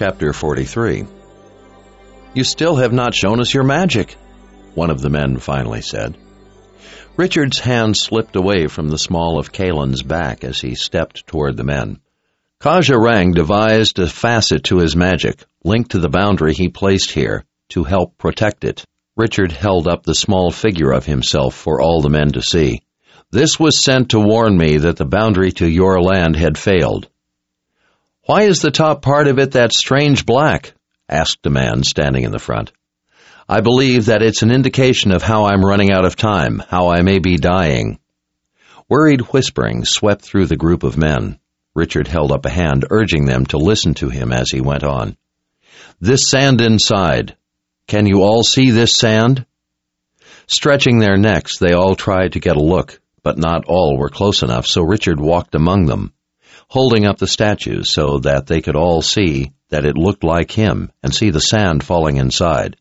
Chapter 43. "You still have not shown us your magic," one of the men finally said. Richard's hand slipped away from the small of Kalen's back as he stepped toward the men. Kaja Rang devised a facet to his magic, linked to the boundary he placed here, to help protect it. Richard held up the small figure of himself for all the men to see. "This was sent to warn me that the boundary to your land had failed." "Why is the top part of it that strange black?" asked a man standing in the front. "I believe that it's an indication of how I'm running out of time, how I may be dying." Worried whispering swept through the group of men. Richard held up a hand, urging them to listen to him as he went on. "This sand inside. Can you all see this sand?" Stretching their necks, they all tried to get a look, but not all were close enough, so Richard walked among them, holding up the statues so that they could all see that it looked like him and see the sand falling inside.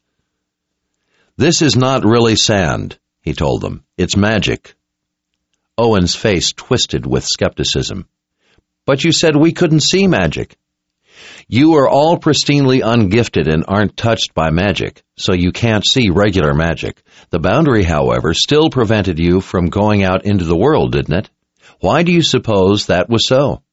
"This is not really sand," he told them. "It's magic." Owen's face twisted with skepticism. "But you said we couldn't see magic." "You are all pristinely ungifted and aren't touched by magic, so you can't see regular magic. The boundary, however, still prevented you from going out into the world, didn't it? Why do you suppose that was so?"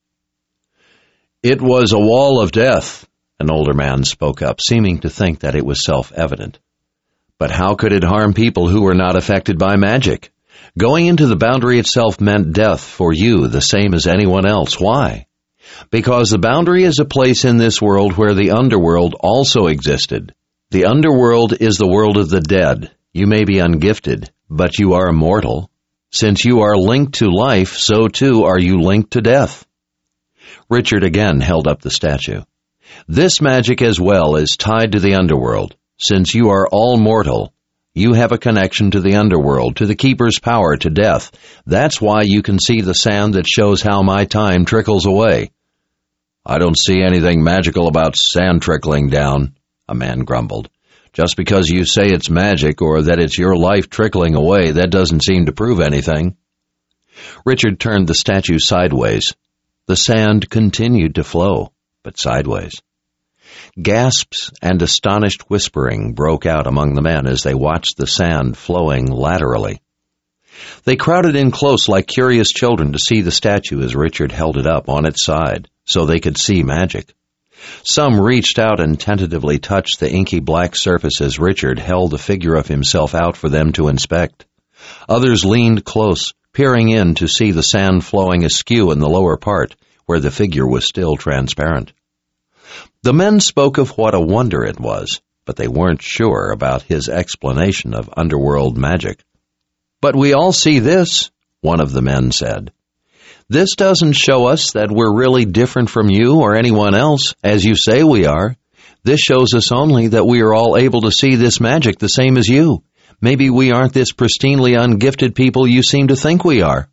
"It was a wall of death," an older man spoke up, seeming to think that it was self-evident. "But how could it harm people who were not affected by magic? Going into the boundary itself meant death for you, the same as anyone else. Why? Because the boundary is a place in this world where the underworld also existed. The underworld is the world of the dead. You may be ungifted, but you are immortal. Since you are linked to life, so too are you linked to death." Richard again held up the statue. "This magic as well is tied to the underworld. Since you are all mortal, you have a connection to the underworld, to the Keeper's power, to death. That's why you can see the sand that shows how my time trickles away." "I don't see anything magical about sand trickling down," a man grumbled. "Just because you say it's magic or that it's your life trickling away, that doesn't seem to prove anything." Richard turned the statue sideways. The sand continued to flow, but sideways. Gasps and astonished whispering broke out among the men as they watched the sand flowing laterally. They crowded in close like curious children to see the statue as Richard held it up on its side, so they could see magic. Some reached out and tentatively touched the inky black surface as Richard held the figure of himself out for them to inspect. Others leaned close, peering in to see the sand flowing askew in the lower part, where the figure was still transparent. The men spoke of what a wonder it was, but they weren't sure about his explanation of underworld magic. "But we all see this," one of the men said. "This doesn't show us that we're really different from you or anyone else, as you say we are. This shows us only that we are all able to see this magic the same as you. Maybe we aren't this pristinely ungifted people you seem to think we are."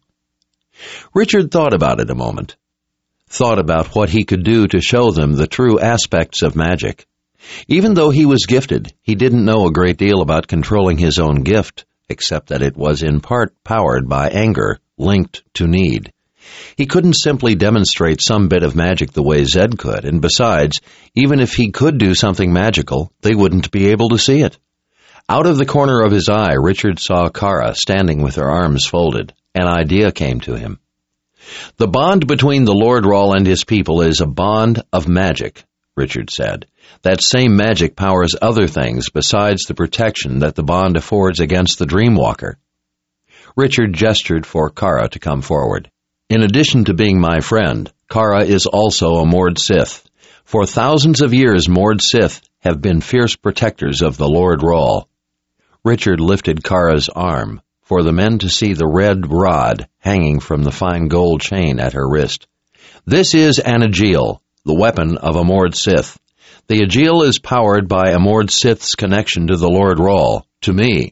Richard thought about it a moment. Thought about what he could do to show them the true aspects of magic. Even though he was gifted, he didn't know a great deal about controlling his own gift, except that it was in part powered by anger, linked to need. He couldn't simply demonstrate some bit of magic the way Zed could, and besides, even if he could do something magical, they wouldn't be able to see it. Out of the corner of his eye, Richard saw Kara standing with her arms folded. An idea came to him. "The bond between the Lord Rahl and his people is a bond of magic," Richard said. "That same magic powers other things besides the protection that the bond affords against the Dreamwalker." Richard gestured for Kara to come forward. "In addition to being my friend, Kara is also a Mord Sith. For thousands of years, Mord Sith have been fierce protectors of the Lord Rahl." Richard lifted Kara's arm for the men to see the red rod hanging from the fine gold chain at her wrist. "This is an Aegil, the weapon of a Mord Sith. The Aegil is powered by a Mord Sith's connection to the Lord Rahl, to me."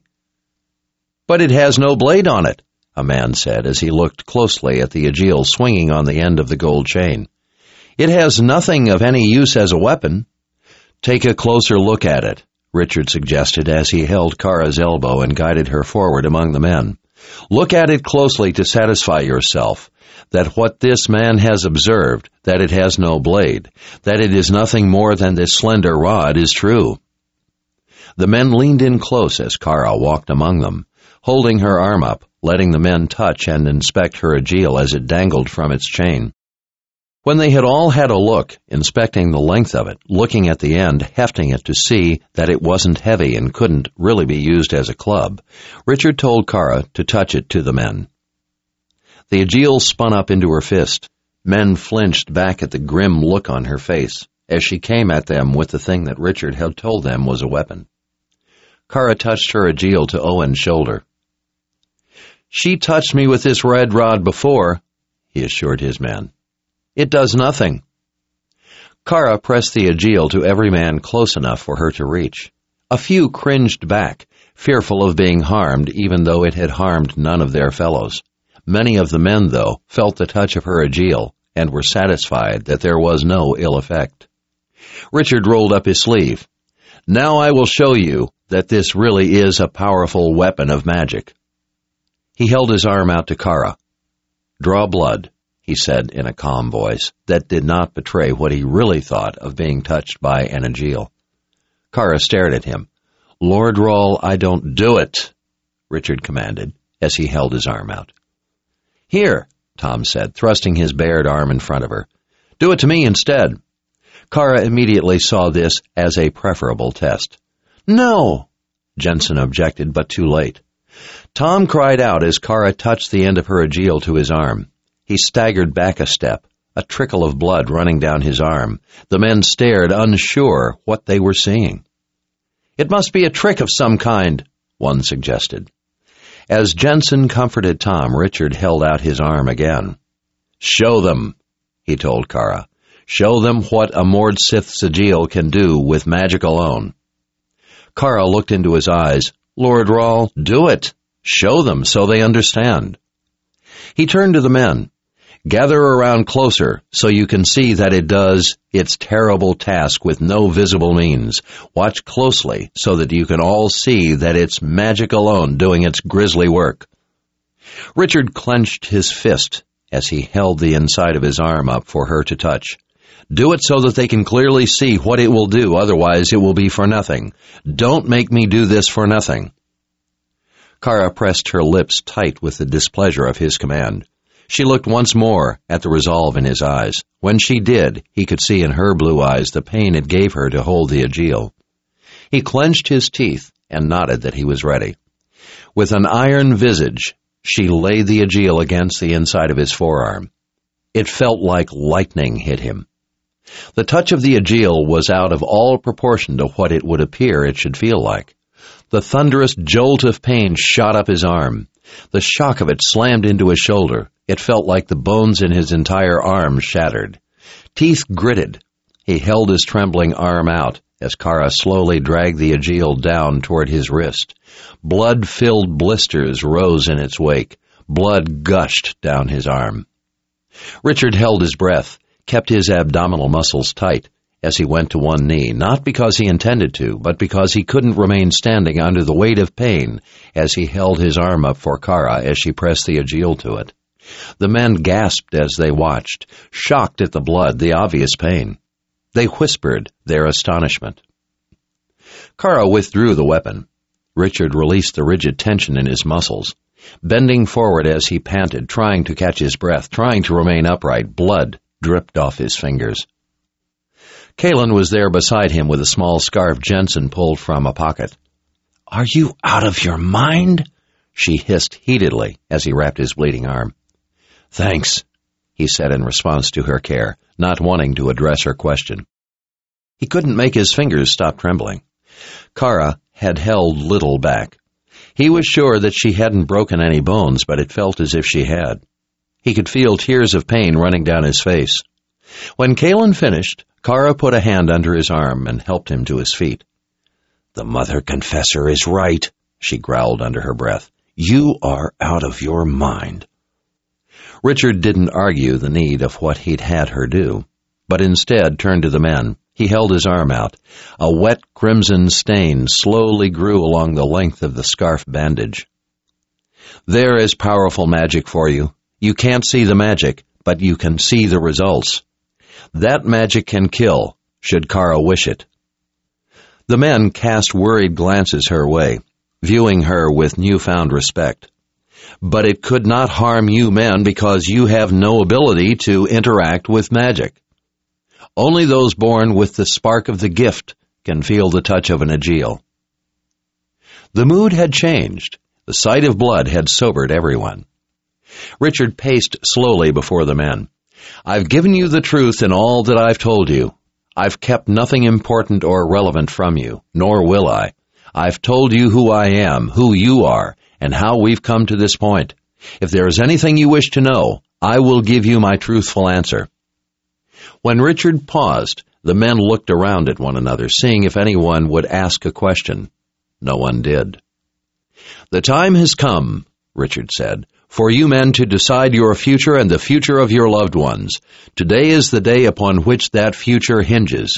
"But it has no blade on it," a man said as he looked closely at the Aegil swinging on the end of the gold chain. "It has nothing of any use as a weapon." "Take a closer look at it," Richard suggested as he held Kara's elbow and guided her forward among the men. Look at it closely to satisfy yourself that what this man has observed, that it has no blade, that it is nothing more than this slender rod, is true." The men leaned in close as Kara walked among them, holding her arm up, letting the men touch and inspect her aegil as it dangled from its chain. When they had all had a look, inspecting the length of it, looking at the end, hefting it to see that it wasn't heavy and couldn't really be used as a club, Richard told Kara to touch it to the men. The aegil spun up into her fist. Men flinched back at the grim look on her face as she came at them with the thing that Richard had told them was a weapon. Kara touched her aegil to Owen's shoulder. "She touched me with this red rod before," he assured his men. "It does nothing." Kara pressed the aegil to every man close enough for her to reach. A few cringed back, fearful of being harmed even though it had harmed none of their fellows. Many of the men, though, felt the touch of her aegil and were satisfied that there was no ill effect. Richard rolled up his sleeve. "Now I will show you that this really is a powerful weapon of magic." He held his arm out to Kara. "Draw blood," he said in a calm voice that did not betray what he really thought of being touched by an aegil. Kara stared at him. "Lord Rawle, I don't do it," Richard commanded as he held his arm out. "Here," Tom said, thrusting his bared arm in front of her. "Do it to me instead." Kara immediately saw this as a preferable test. "No," Jensen objected, but too late. Tom cried out as Kara touched the end of her aegil to his arm. He staggered back a step, a trickle of blood running down his arm. The men stared, unsure what they were seeing. "It must be a trick of some kind," one suggested. As Jensen comforted Tom, Richard held out his arm again. "Show them," he told Kara. "Show them what a Mord Sith's aegil can do with magic alone." Kara looked into his eyes. "Lord Rawle, do it. Show them so they understand." He turned to the men. "Gather around closer so you can see that it does its terrible task with no visible means. Watch closely so that you can all see that it's magic alone doing its grisly work." Richard clenched his fist as he held the inside of his arm up for her to touch. "Do it so that they can clearly see what it will do, otherwise it will be for nothing. Don't make me do this for nothing." Kara pressed her lips tight with the displeasure of his command. She looked once more at the resolve in his eyes. When she did, he could see in her blue eyes the pain it gave her to hold the aegil. He clenched his teeth and nodded that he was ready. With an iron visage, she laid the aegil against the inside of his forearm. It felt like lightning hit him. The touch of the aegil was out of all proportion to what it would appear it should feel like. The thunderous jolt of pain shot up his arm. The shock of it slammed into his shoulder. It felt like the bones in his entire arm shattered. Teeth gritted. He held his trembling arm out as Kara slowly dragged the aegil down toward his wrist. Blood-filled blisters rose in its wake. Blood gushed down his arm. Richard held his breath, kept his abdominal muscles tight as he went to one knee, not because he intended to, but because he couldn't remain standing under the weight of pain as he held his arm up for Kara as she pressed the aegil to it. The men gasped as they watched, shocked at the blood, the obvious pain. They whispered their astonishment. Kara withdrew the weapon. Richard released the rigid tension in his muscles. Bending forward as he panted, trying to catch his breath, trying to remain upright, blood dripped off his fingers. Kaelin was there beside him with a small scarf Jensen pulled from a pocket. "Are you out of your mind?" she hissed heatedly as he wrapped his bleeding arm. "Thanks," he said in response to her care, not wanting to address her question. He couldn't make his fingers stop trembling. Kara had held little back. He was sure that she hadn't broken any bones, but it felt as if she had. He could feel tears of pain running down his face. When Kaelin finished, Kara put a hand under his arm and helped him to his feet. "The Mother Confessor is right," she growled under her breath. "You are out of your mind." Richard didn't argue the need of what he'd had her do, but instead turned to the men. He held his arm out. A wet crimson stain slowly grew along the length of the scarf bandage. There is powerful magic for you. You can't see the magic, but you can see the results. That magic can kill, should Kara wish it. The men cast worried glances her way, viewing her with newfound respect. But it could not harm you men because you have no ability to interact with magic. Only those born with the spark of the gift can feel the touch of an Aegil. The mood had changed. The sight of blood had sobered everyone. Richard paced slowly before the men. I've given you the truth in all that I've told you. I've kept nothing important or relevant from you, nor will I. I've told you who I am, who you are, and how we've come to this point. If there is anything you wish to know, I will give you my truthful answer. When Richard paused, the men looked around at one another, seeing if anyone would ask a question. No one did. The time has come, Richard said, for you men to decide your future and the future of your loved ones. Today is the day upon which that future hinges.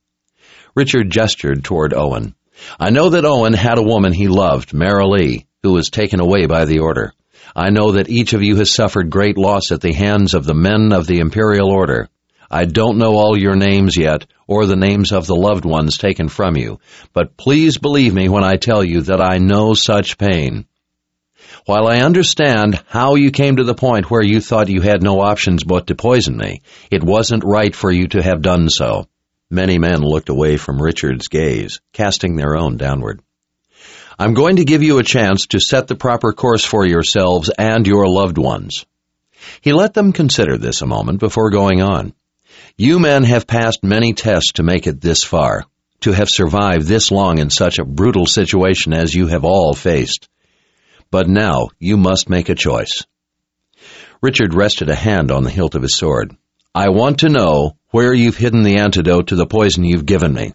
Richard gestured toward Owen. I know that Owen had a woman he loved, Marilee, who was taken away by the Order. I know that each of you has suffered great loss at the hands of the men of the Imperial Order. I don't know all your names yet, or the names of the loved ones taken from you, but please believe me when I tell you that I know such pain. While I understand how you came to the point where you thought you had no options but to poison me, it wasn't right for you to have done so. Many men looked away from Richard's gaze, casting their own downward. I'm going to give you a chance to set the proper course for yourselves and your loved ones. He let them consider this a moment before going on. You men have passed many tests to make it this far, to have survived this long in such a brutal situation as you have all faced. But now you must make a choice. Richard rested a hand on the hilt of his sword. I want to know where you've hidden the antidote to the poison you've given me.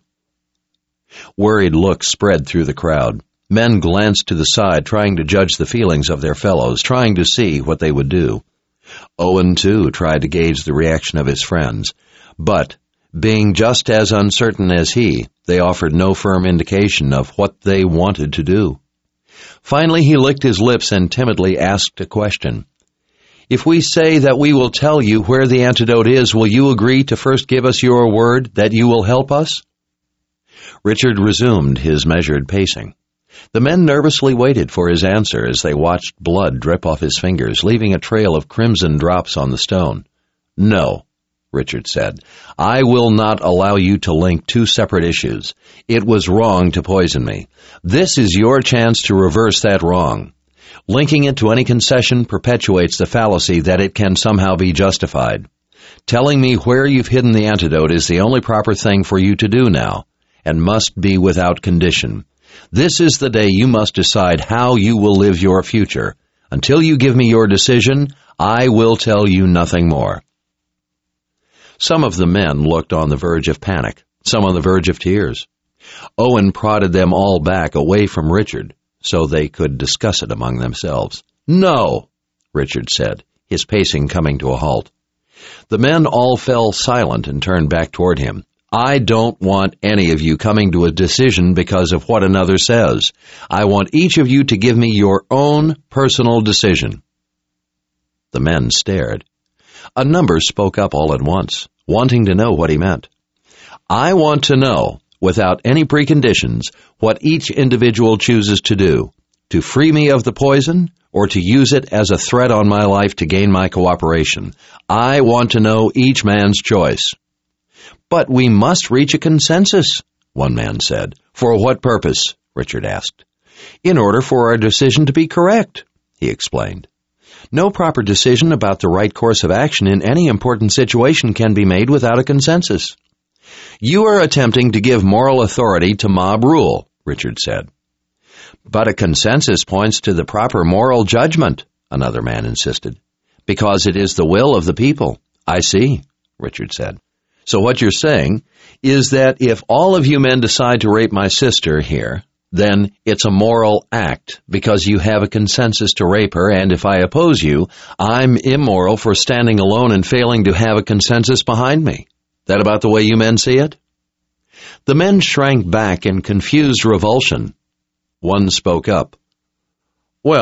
Worried looks spread through the crowd. Men glanced to the side, trying to judge the feelings of their fellows, trying to see what they would do. Owen, too, tried to gauge the reaction of his friends, but, being just as uncertain as he, they offered no firm indication of what they wanted to do. Finally, he licked his lips and timidly asked a question. If we say that we will tell you where the antidote is, will you agree to first give us your word that you will help us? Richard resumed his measured pacing. The men nervously waited for his answer as they watched blood drip off his fingers, leaving a trail of crimson drops on the stone. No, Richard said. I will not allow you to link two separate issues. It was wrong to poison me. This is your chance to reverse that wrong. Linking it to any concession perpetuates the fallacy that it can somehow be justified. Telling me where you've hidden the antidote is the only proper thing for you to do now, and must be without condition. This is the day you must decide how you will live your future. Until you give me your decision, I will tell you nothing more. Some of the men looked on the verge of panic, some on the verge of tears. Owen prodded them all back away from Richard, so they could discuss it among themselves. No, Richard said, his pacing coming to a halt. The men all fell silent and turned back toward him. I don't want any of you coming to a decision because of what another says. I want each of you to give me your own personal decision. The men stared. A number spoke up all at once, wanting to know what he meant. I want to know, without any preconditions, what each individual chooses to do, to free me of the poison or to use it as a threat on my life to gain my cooperation. I want to know each man's choice. But we must reach a consensus, one man said. For what purpose? Richard asked. In order for our decision to be correct, he explained. No proper decision about the right course of action in any important situation can be made without a consensus. You are attempting to give moral authority to mob rule, Richard said. But a consensus points to the proper moral judgment, another man insisted. Because it is the will of the people. I see, Richard said. So what you're saying is that if all of you men decide to rape my sister here, then it's a moral act because you have a consensus to rape her, and if I oppose you, I'm immoral for standing alone and failing to have a consensus behind me. That about the way you men see it? The men shrank back in confused revulsion. One spoke up. Well,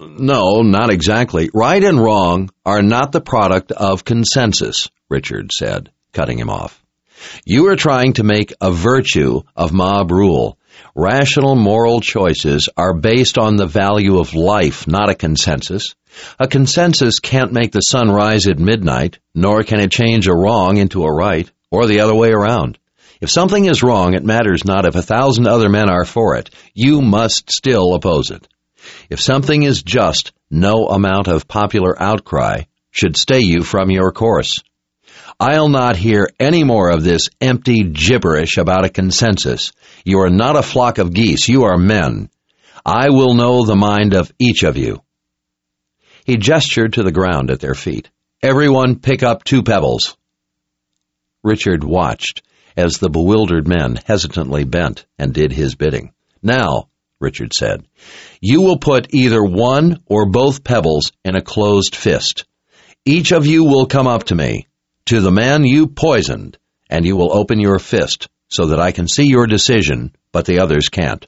No, not exactly. Right and wrong are not the product of consensus, Richard said, cutting him off. You are trying to make a virtue of mob rule. Rational moral choices are based on the value of life, not a consensus. A consensus can't make the sun rise at midnight, nor can it change a wrong into a right, or the other way around. If something is wrong, it matters not if 1,000 other men are for it. You must still oppose it. If something is just, no amount of popular outcry should stay you from your course. I'll not hear any more of this empty gibberish about a consensus. You are not a flock of geese. You are men. I will know the mind of each of you. He gestured to the ground at their feet. Everyone pick up 2 pebbles. Richard watched as the bewildered men hesitantly bent and did his bidding. Now, Richard said, you will put either one or both pebbles in a closed fist. Each of you will come up to me, to the man you poisoned, and you will open your fist so that I can see your decision, but the others can't.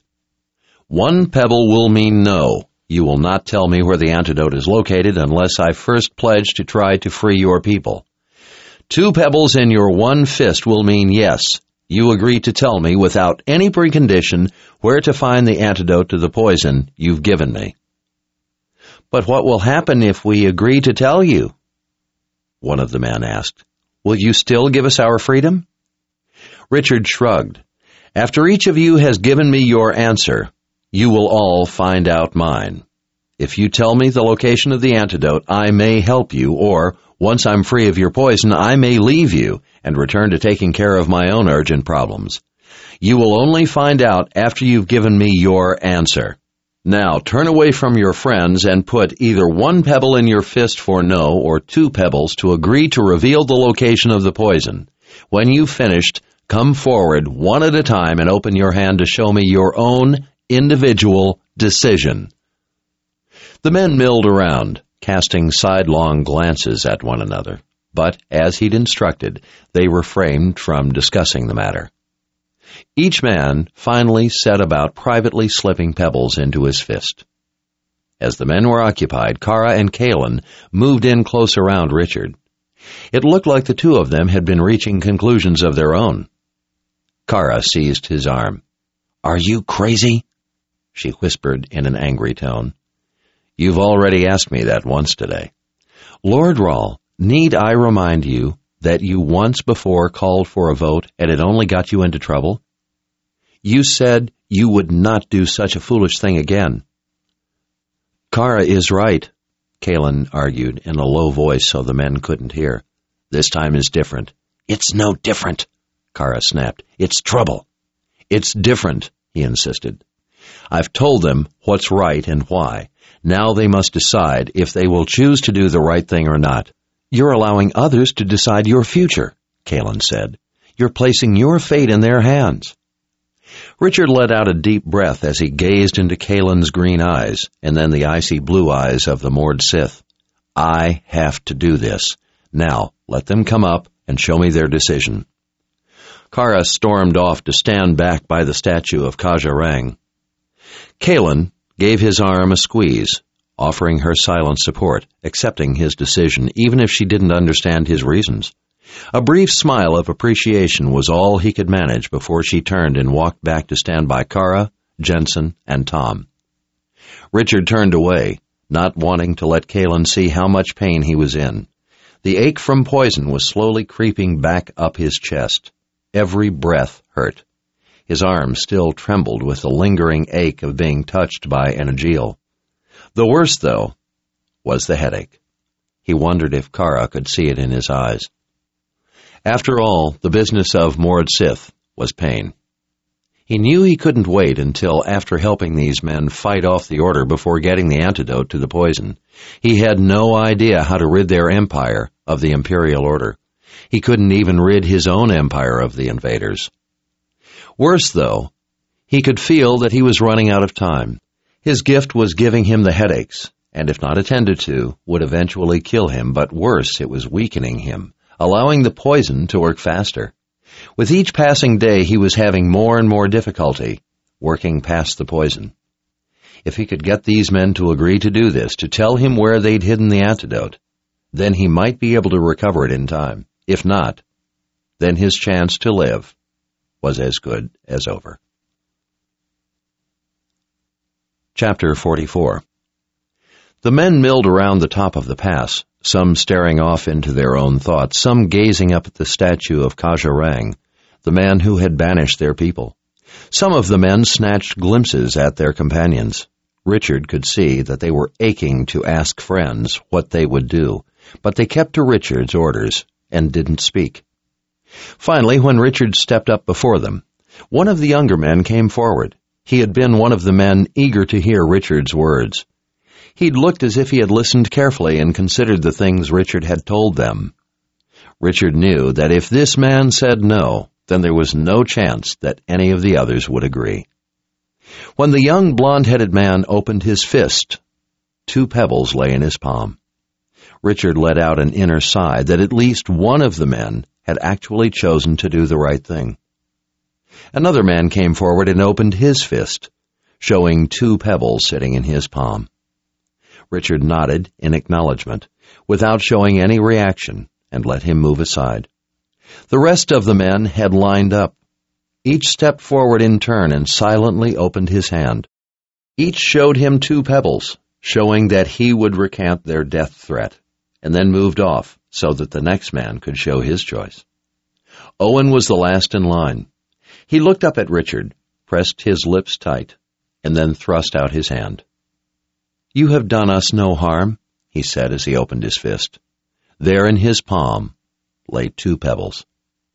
1 pebble will mean no. You will not tell me where the antidote is located unless I first pledge to try to free your people. 2 pebbles in your 1 fist will mean yes. You agree to tell me without any precondition where to find the antidote to the poison you've given me. But what will happen if we agree to tell you? One of the men asked. Will you still give us our freedom? Richard shrugged. After each of you has given me your answer, you will all find out mine. If you tell me the location of the antidote, I may help you, or, once I'm free of your poison, I may leave you and return to taking care of my own urgent problems. You will only find out after you've given me your answer. Now, turn away from your friends and put either 1 pebble in your fist for no or 2 pebbles to agree to reveal the location of the poison. When you've finished, come forward one at a time and open your hand to show me your own individual decision. The men milled around, casting sidelong glances at one another, but, as he'd instructed, they refrained from discussing the matter. Each man finally set about privately slipping pebbles into his fist. As the men were occupied, Kara and Kalin moved in close around Richard. It looked like the 2 of them had been reaching conclusions of their own. Kara seized his arm. "Are you crazy?" she whispered in an angry tone. "You've already asked me that once today." "Lord Rahl, need I remind you that you once before called for a vote and it only got you into trouble? You said you would not do such a foolish thing again." "Kara is right," Kalin argued in a low voice so the men couldn't hear. "This time is different." "It's no different," Kara snapped. "It's trouble." "It's different," he insisted. "I've told them what's right and why. Now they must decide if they will choose to do the right thing or not." "You're allowing others to decide your future," Kalin said. "You're placing your fate in their hands." Richard let out a deep breath as he gazed into Kalin's green eyes and then the icy blue eyes of the Mord Sith. "I have to do this. Now, let them come up and show me their decision." Kara stormed off to stand back by the statue of Kaja Rang. Kalin gave his arm a squeeze, offering her silent support, accepting his decision, even if she didn't understand his reasons. A brief smile of appreciation was all he could manage before she turned and walked back to stand by Kara, Jensen, and Tom. Richard turned away, not wanting to let Kalin see how much pain he was in. The ache from poison was slowly creeping back up his chest. Every breath hurt. His arm still trembled with the lingering ache of being touched by an Agheel. The worst, though, was the headache. He wondered if Kara could see it in his eyes. After all, the business of Mord Sith was pain. He knew he couldn't wait until after helping these men fight off the Order before getting the antidote to the poison. He had no idea how to rid their empire of the Imperial Order. He couldn't even rid his own empire of the invaders. Worse, though, he could feel that he was running out of time. His gift was giving him the headaches, and if not attended to, would eventually kill him, but worse, it was weakening him, allowing the poison to work faster. With each passing day, he was having more and more difficulty working past the poison. If he could get these men to agree to do this, to tell him where they'd hidden the antidote, then he might be able to recover it in time. If not, then his chance to live was as good as over. Chapter 44. The men milled around the top of the pass, some staring off into their own thoughts, some gazing up at the statue of Khajarang, the man who had banished their people. Some of the men snatched glimpses at their companions. Richard could see that they were aching to ask friends what they would do, but they kept to Richard's orders and didn't speak. Finally, when Richard stepped up before them, one of the younger men came forward. He had been one of the men eager to hear Richard's words. He'd looked as if he had listened carefully and considered the things Richard had told them. Richard knew that if this man said no, then there was no chance that any of the others would agree. When the young blonde-headed man opened his fist, 2 pebbles lay in his palm. Richard let out an inner sigh that at least one of the men had actually chosen to do the right thing. Another man came forward and opened his fist, showing 2 pebbles sitting in his palm. Richard nodded in acknowledgement, without showing any reaction, and let him move aside. The rest of the men had lined up. Each stepped forward in turn and silently opened his hand. Each showed him 2 pebbles, showing that he would recant their death threat, and then moved off so that the next man could show his choice. Owen was the last in line. He looked up at Richard, pressed his lips tight, and then thrust out his hand. "You have done us no harm," he said as he opened his fist. There in his palm lay 2 pebbles.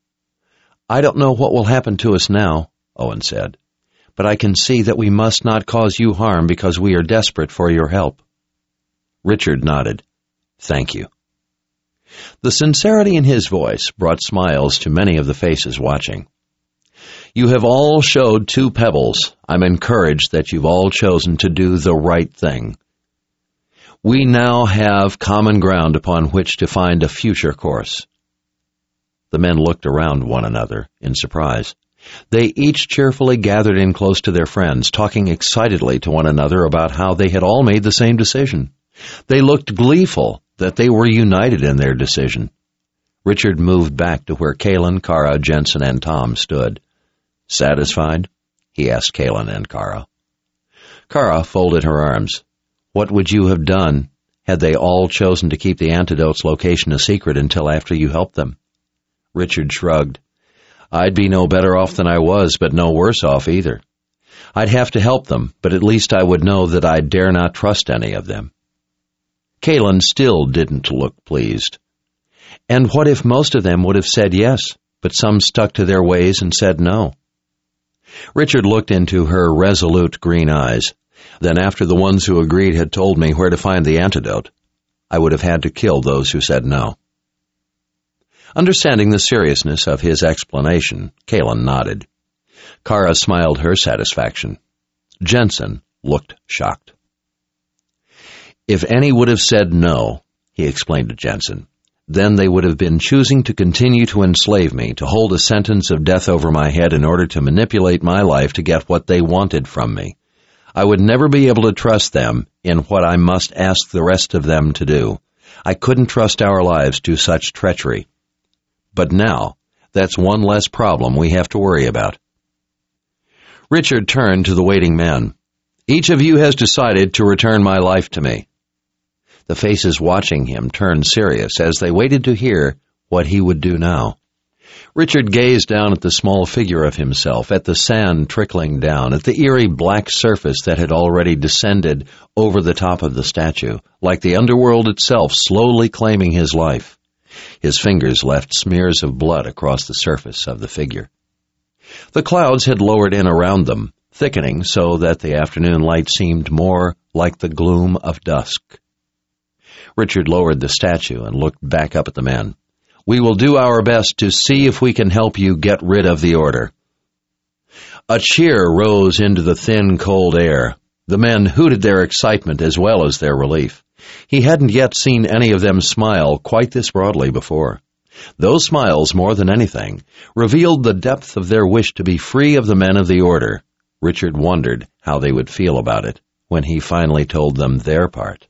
"I don't know what will happen to us now," Owen said, "but I can see that we must not cause you harm because we are desperate for your help." Richard nodded. "Thank you." The sincerity in his voice brought smiles to many of the faces watching. "You have all showed 2 pebbles. I'm encouraged that you've all chosen to do the right thing. We now have common ground upon which to find a future course." The men looked around one another in surprise. They each cheerfully gathered in close to their friends, talking excitedly to one another about how they had all made the same decision. They looked gleeful that they were united in their decision. Richard moved back to where Kalin, Kara, Jensen, and Tom stood. "Satisfied?" he asked Kalin and Kara. Kara folded her arms. "What would you have done had they all chosen to keep the antidote's location a secret until after you helped them?" Richard shrugged. "I'd be no better off than I was, but no worse off either. I'd have to help them, but at least I would know that I dare not trust any of them." Kalin still didn't look pleased. "And what if most of them would have said yes, but some stuck to their ways and said no?" Richard looked into her resolute green eyes. "Then after the ones who agreed had told me where to find the antidote, I would have had to kill those who said no." Understanding the seriousness of his explanation, Kalin nodded. Kara smiled her satisfaction. Jensen looked shocked. "If any would have said no," he explained to Jensen, "then they would have been choosing to continue to enslave me, to hold a sentence of death over my head in order to manipulate my life to get what they wanted from me. I would never be able to trust them in what I must ask the rest of them to do. I couldn't trust our lives to such treachery. But now, that's one less problem we have to worry about." Richard turned to the waiting men. "Each of you has decided to return my life to me." The faces watching him turned serious as they waited to hear what he would do now. Richard gazed down at the small figure of himself, at the sand trickling down, at the eerie black surface that had already descended over the top of the statue, like the underworld itself slowly claiming his life. His fingers left smears of blood across the surface of the figure. The clouds had lowered in around them, thickening so that the afternoon light seemed more like the gloom of dusk. Richard lowered the statue and looked back up at the men. "We will do our best to see if we can help you get rid of the order." A cheer rose into the thin, cold air. The men hooted their excitement as well as their relief. He hadn't yet seen any of them smile quite this broadly before. Those smiles, more than anything, revealed the depth of their wish to be free of the men of the order. Richard wondered how they would feel about it when he finally told them their part.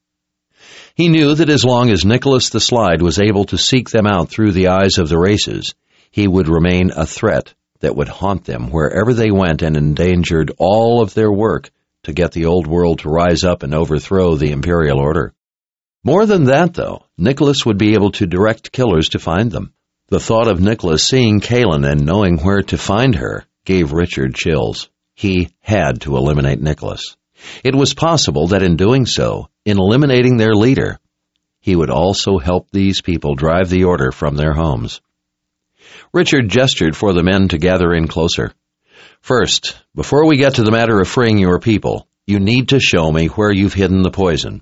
He knew that as long as Nicholas the Slide was able to seek them out through the eyes of the races, he would remain a threat that would haunt them wherever they went and endangered all of their work to get the old world to rise up and overthrow the imperial order. More than that, though, Nicholas would be able to direct killers to find them. The thought of Nicholas seeing Kaelin and knowing where to find her gave Richard chills. He had to eliminate Nicholas. It was possible that in doing so, in eliminating their leader, he would also help these people drive the order from their homes. Richard gestured for the men to gather in closer. First, before we get to the matter of freeing your people, you need to show me where you've hidden the poison.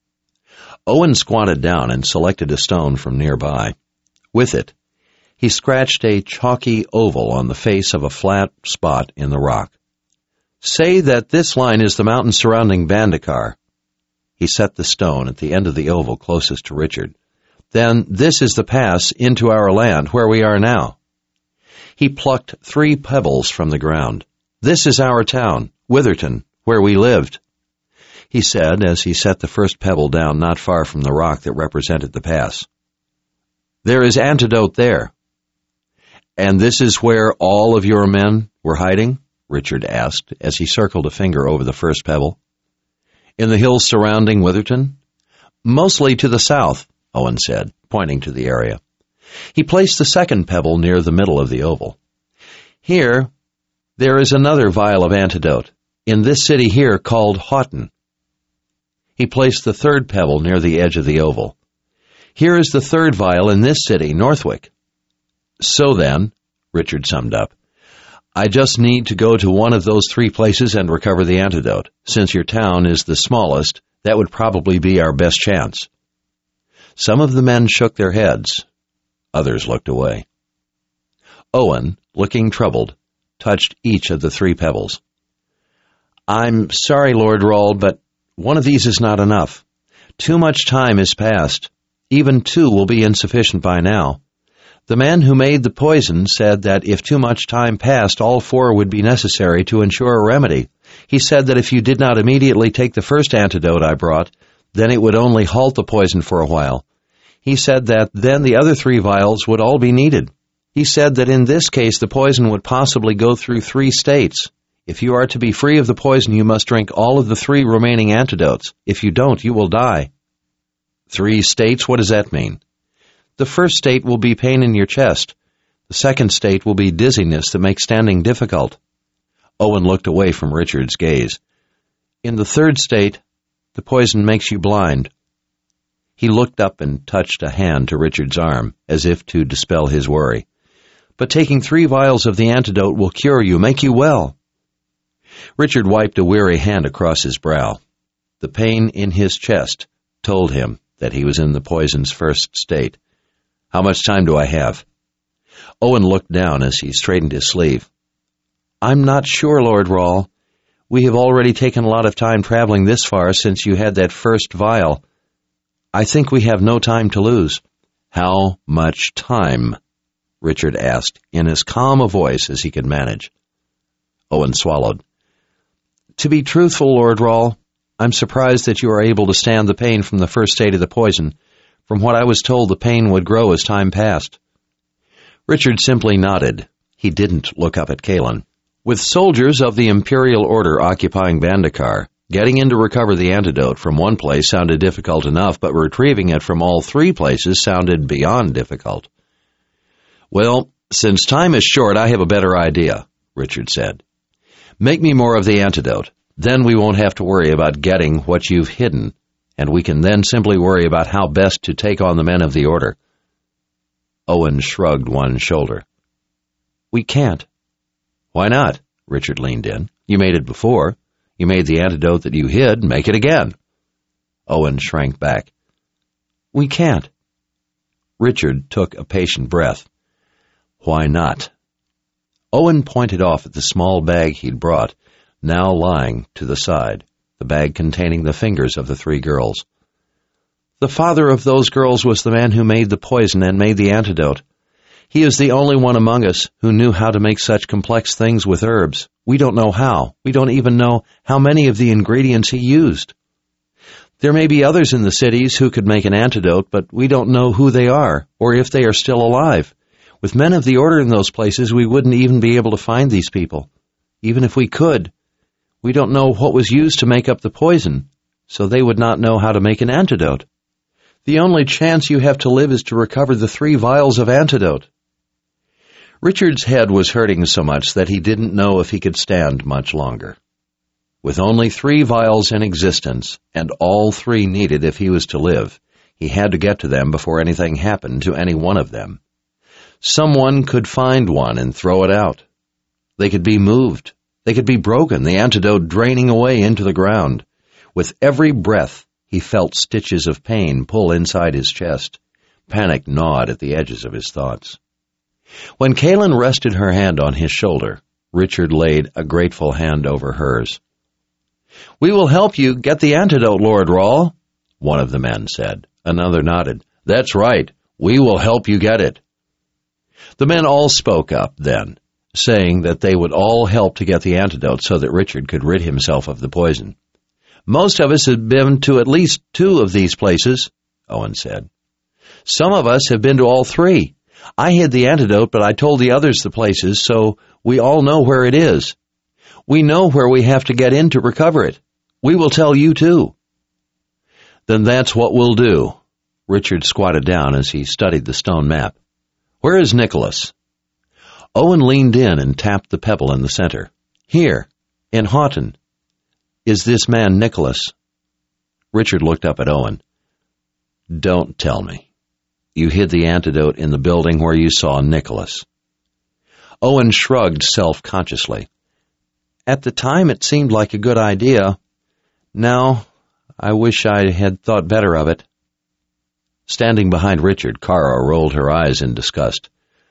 Owen squatted down and selected a stone from nearby. With it, he scratched a chalky oval on the face of a flat spot in the rock. Say that this line is the mountain surrounding Bandakar. He set the stone at the end of the oval closest to Richard. Then this is the pass into our land where we are now. He plucked 3 pebbles from the ground. This is our town, Witherton, where we lived, he said as he set the first pebble down not far from the rock that represented the pass. There is antidote there. And this is where all of your men were hiding? Richard asked as he circled a finger over the first pebble. In the hills surrounding Witherton? Mostly to the south, Owen said, pointing to the area. He placed the second pebble near the middle of the oval. Here, there is another vial of antidote, in this city here called Houghton. He placed the third pebble near the edge of the oval. Here is the third vial in this city, Northwick. So then, Richard summed up, I just need to go to one of those 3 places and recover the antidote. Since your town is the smallest, that would probably be our best chance. Some of the men shook their heads. Others looked away. Owen, looking troubled, touched each of the 3 pebbles. I'm sorry, Lord Rawld, but one of these is not enough. Too much time has passed. Even 2 will be insufficient by now. The man who made the poison said that if too much time passed, all 4 would be necessary to ensure a remedy. He said that if you did not immediately take the first antidote I brought, then it would only halt the poison for a while. He said that then the other 3 vials would all be needed. He said that in this case the poison would possibly go through 3 states. If you are to be free of the poison, you must drink all of the 3 remaining antidotes. If you don't, you will die. 3 states? What does that mean? The first state will be pain in your chest. The second state will be dizziness that makes standing difficult. Owen looked away from Richard's gaze. In the third state, the poison makes you blind. He looked up and touched a hand to Richard's arm, as if to dispel his worry. But taking 3 vials of the antidote will cure you, make you well. Richard wiped a weary hand across his brow. The pain in his chest told him that he was in the poison's first state. How much time do I have? Owen looked down as he straightened his sleeve. I'm not sure, Lord Rawld. We have already taken a lot of time traveling this far since you had that first vial. I think we have no time to lose. How much time? Richard asked in as calm a voice as he could manage. Owen swallowed. To be truthful, Lord Rawld, I'm surprised that you are able to stand the pain from the first state of the poison. From what I was told, the pain would grow as time passed. Richard simply nodded. He didn't look up at Kaelin. With soldiers of the Imperial Order occupying Bandakar, getting in to recover the antidote from one place sounded difficult enough, but retrieving it from all 3 places sounded beyond difficult. Well, since time is short, I have a better idea, Richard said. Make me more of the antidote. Then we won't have to worry about getting what you've hidden, and we can then simply worry about how best to take on the men of the Order. Owen shrugged one shoulder. We can't. Why not? Richard leaned in. You made it before. You made the antidote that you hid. Make it again. Owen shrank back. We can't. Richard took a patient breath. Why not? Owen pointed off at the small bag he'd brought, now lying to the side, the bag containing the fingers of the 3 girls. The father of those girls was the man who made the poison and made the antidote. He is the only one among us who knew how to make such complex things with herbs. We don't know how. We don't even know how many of the ingredients he used. There may be others in the cities who could make an antidote, but we don't know who they are or if they are still alive. With men of the order in those places, we wouldn't even be able to find these people. Even if we could, we don't know what was used to make up the poison, so they would not know how to make an antidote. The only chance you have to live is to recover the 3 vials of antidote. Richard's head was hurting so much that he didn't know if he could stand much longer. With only 3 vials in existence, and all 3 needed if he was to live, he had to get to them before anything happened to any one of them. Someone could find one and throw it out. They could be moved. They could be broken, the antidote draining away into the ground. With every breath, he felt stitches of pain pull inside his chest. Panic gnawed at the edges of his thoughts. When Kaelin rested her hand on his shoulder, Richard laid a grateful hand over hers. "We will help you get the antidote, Lord Rawle," one of the men said. Another nodded. "That's right. We will help you get it." The men all spoke up then, saying that they would all help to get the antidote so that Richard could rid himself of the poison. "Most of us have been to at least 2 of these places," Owen said. "Some of us have been to all 3. I hid the antidote, but I told the others the places, so we all know where it is. We know where we have to get in to recover it. We will tell you, too." "Then that's what we'll do." Richard squatted down as he studied the stone map. "Where is Nicholas?" Owen leaned in and tapped the pebble in the center. "Here, in Houghton. Is this man Nicholas?" Richard looked up at Owen. "Don't tell me. You hid the antidote in the building where you saw Nicholas." Owen shrugged self-consciously. "At the time it seemed like a good idea. Now, I wish I had thought better of it." Standing behind Richard, Kara rolled her eyes in disgust.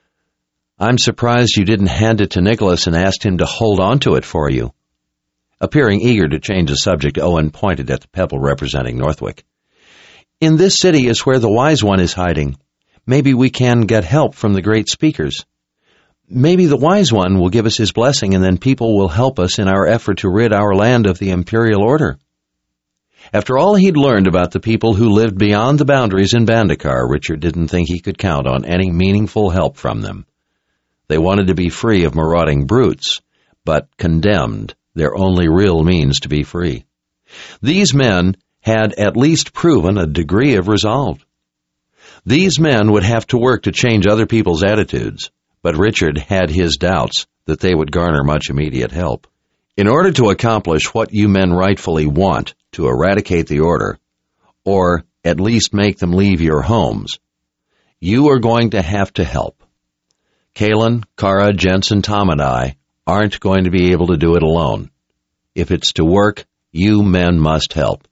"I'm surprised you didn't hand it to Nicholas and asked him to hold on to it for you." Appearing eager to change the subject, Owen pointed at the pebble representing Northwick. "In this city is where the Wise One is hiding. Maybe we can get help from the great speakers. Maybe the Wise One will give us his blessing, and then people will help us in our effort to rid our land of the Imperial Order." After all he'd learned about the people who lived beyond the boundaries in Bandakar, Richard didn't think he could count on any meaningful help from them. They wanted to be free of marauding brutes, but condemned their only real means to be free. These men had at least proven a degree of resolve. These men would have to work to change other people's attitudes, but Richard had his doubts that they would garner much immediate help. In order to accomplish what you men rightfully want, to eradicate the Order, or at least make them leave your homes, you are going to have to help. Kaelin, Kara, Jensen, Tom, and I aren't going to be able to do it alone. If it's to work, you men must help.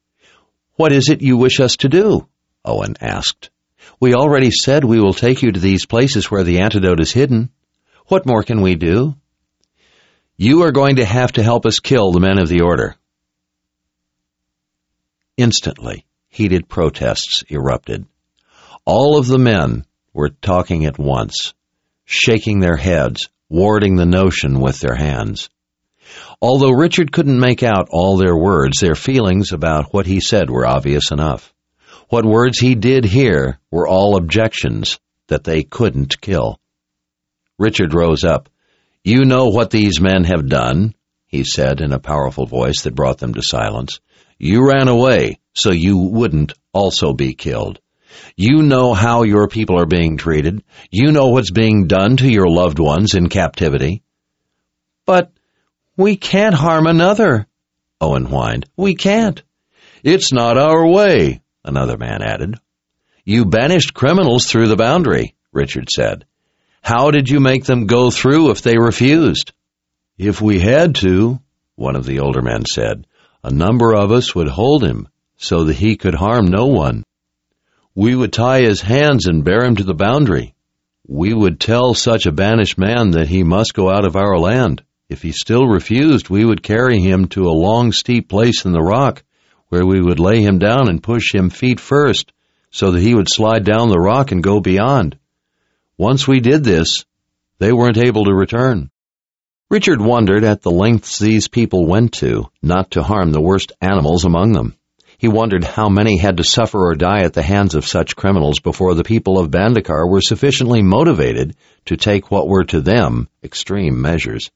"What is it you wish us to do?" Owen asked. "We already said we will take you to these places where the antidote is hidden. What more can we do?" "You are going to have to help us kill the men of the Order." Instantly, heated protests erupted. All of the men were talking at once, shaking their heads, warding the notion with their hands. Although Richard couldn't make out all their words, their feelings about what he said were obvious enough. What words he did hear were all objections that they couldn't kill. Richard rose up. "You know what these men have done," he said in a powerful voice that brought them to silence. "You ran away so you wouldn't also be killed. You know how your people are being treated. You know what's being done to your loved ones in captivity." "But we can't harm another," Owen whined. "We can't." "It's not our way," another man added. "You banished criminals through the boundary," Richard said. "How did you make them go through if they refused?" "If we had to," one of the older men said, "a number of us would hold him so that he could harm no one. We would tie his hands and bear him to the boundary. We would tell such a banished man that he must go out of our land. If he still refused, we would carry him to a long, steep place in the rock, where we would lay him down and push him feet first, so that he would slide down the rock and go beyond. Once we did this, they weren't able to return. Richard wondered at the lengths these people went to, not to harm the worst animals among them. He wondered how many had to suffer or die at the hands of such criminals before the people of Bandakar were sufficiently motivated to take what were to them extreme measures.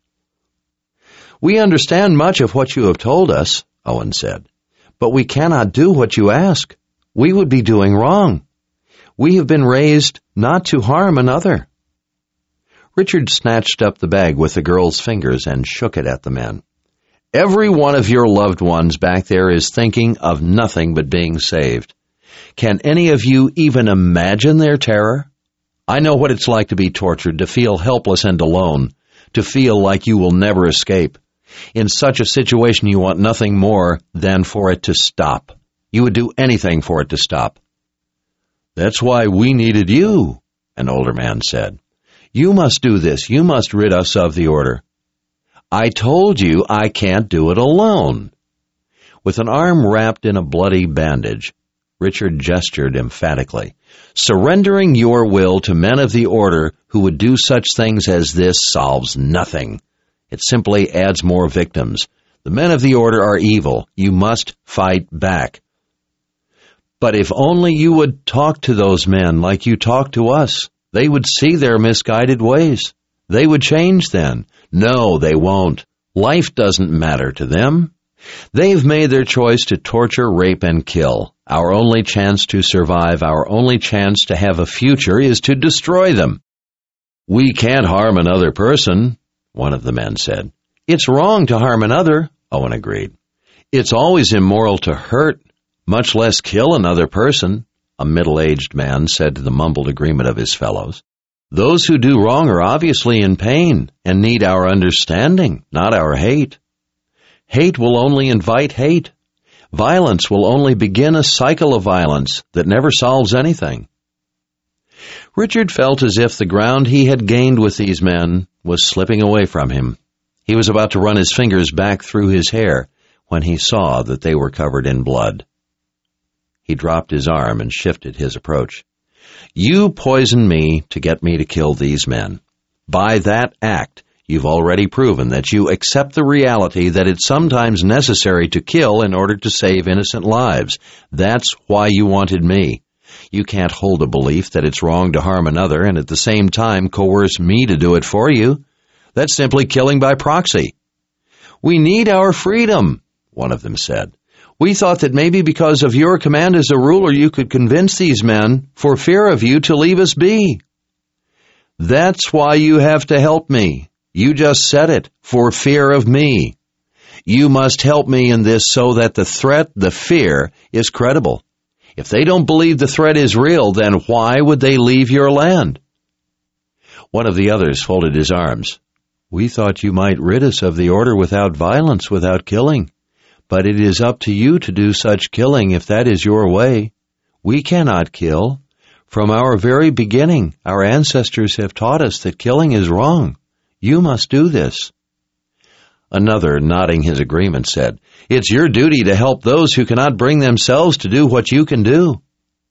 "We understand much of what you have told us," Owen said, "but we cannot do what you ask. We would be doing wrong. We have been raised not to harm another." Richard snatched up the bag with the girl's fingers and shook it at the men. "Every one of your loved ones back there is thinking of nothing but being saved. Can any of you even imagine their terror? I know what it's like to be tortured, to feel helpless and alone, to feel like you will never escape. In such a situation, you want nothing more than for it to stop. You would do anything for it to stop." "That's why we needed you," an older man said. "You must do this. You must rid us of the order." "I told you I can't do it alone." With an arm wrapped in a bloody bandage, Richard gestured emphatically. "Surrendering your will to men of the order who would do such things as this solves nothing. It simply adds more victims. The men of the order are evil. You must fight back." "But if only you would talk to those men like you talk to us, they would see their misguided ways. They would change then." "No, they won't. Life doesn't matter to them. They've made their choice to torture, rape, and kill. Our only chance to survive, our only chance to have a future is to destroy them." "We can't harm another person," one of the men said. "It's wrong to harm another," Owen agreed. "It's always immoral to hurt, much less kill another person," a middle-aged man said to the mumbled agreement of his fellows. "Those who do wrong are obviously in pain and need our understanding, not our hate. Hate will only invite hate. Violence will only begin a cycle of violence that never solves anything." Richard felt as if the ground he had gained with these men was slipping away from him. He was about to run his fingers back through his hair when he saw that they were covered in blood. He dropped his arm and shifted his approach. "You poisoned me to get me to kill these men. By that act, you've already proven that you accept the reality that it's sometimes necessary to kill in order to save innocent lives. That's why you wanted me. You can't hold a belief that it's wrong to harm another and at the same time coerce me to do it for you. That's simply killing by proxy." "We need our freedom," one of them said. "We thought that maybe because of your command as a ruler you could convince these men, for fear of you, to leave us be." "That's why you have to help me. You just said it, for fear of me. You must help me in this so that the threat, the fear, is credible. If they don't believe the threat is real, then why would they leave your land?" One of the others folded his arms. "We thought you might rid us of the order without violence, without killing. But it is up to you to do such killing if that is your way. We cannot kill. From our very beginning, our ancestors have taught us that killing is wrong. You must do this." Another, nodding his agreement, said, "It's your duty to help those who cannot bring themselves to do what you can do."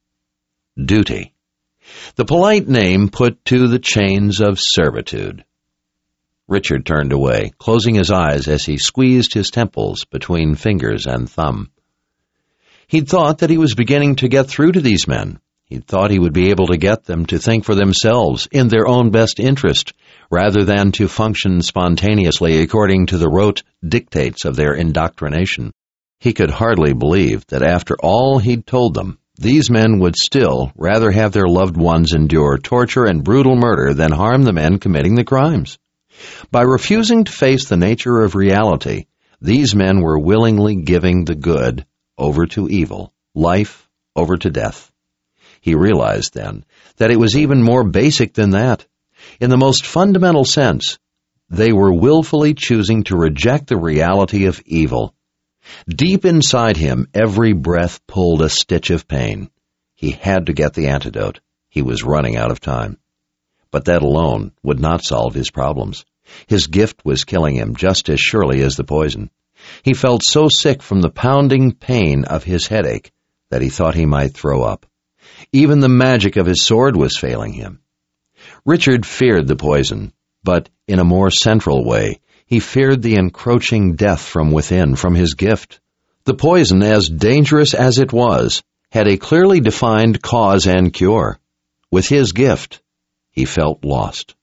Duty. The polite name put to the chains of servitude. Richard turned away, closing his eyes as he squeezed his temples between fingers and thumb. He'd thought that he was beginning to get through to these men. He'd thought he would be able to get them to think for themselves, in their own best interest, rather than to function spontaneously according to the rote dictates of their indoctrination. He could hardly believe that after all he'd told them, these men would still rather have their loved ones endure torture and brutal murder than harm the men committing the crimes. By refusing to face the nature of reality, these men were willingly giving the good over to evil, life over to death. He realized then that it was even more basic than that. In the most fundamental sense, they were willfully choosing to reject the reality of evil. Deep inside him, every breath pulled a stitch of pain. He had to get the antidote. He was running out of time. But that alone would not solve his problems. His gift was killing him just as surely as the poison. He felt so sick from the pounding pain of his headache that he thought he might throw up. Even the magic of his sword was failing him. Richard feared the poison, but in a more central way. He feared the encroaching death from within, from his gift. The poison, as dangerous as it was, had a clearly defined cause and cure. With his gift, he felt lost.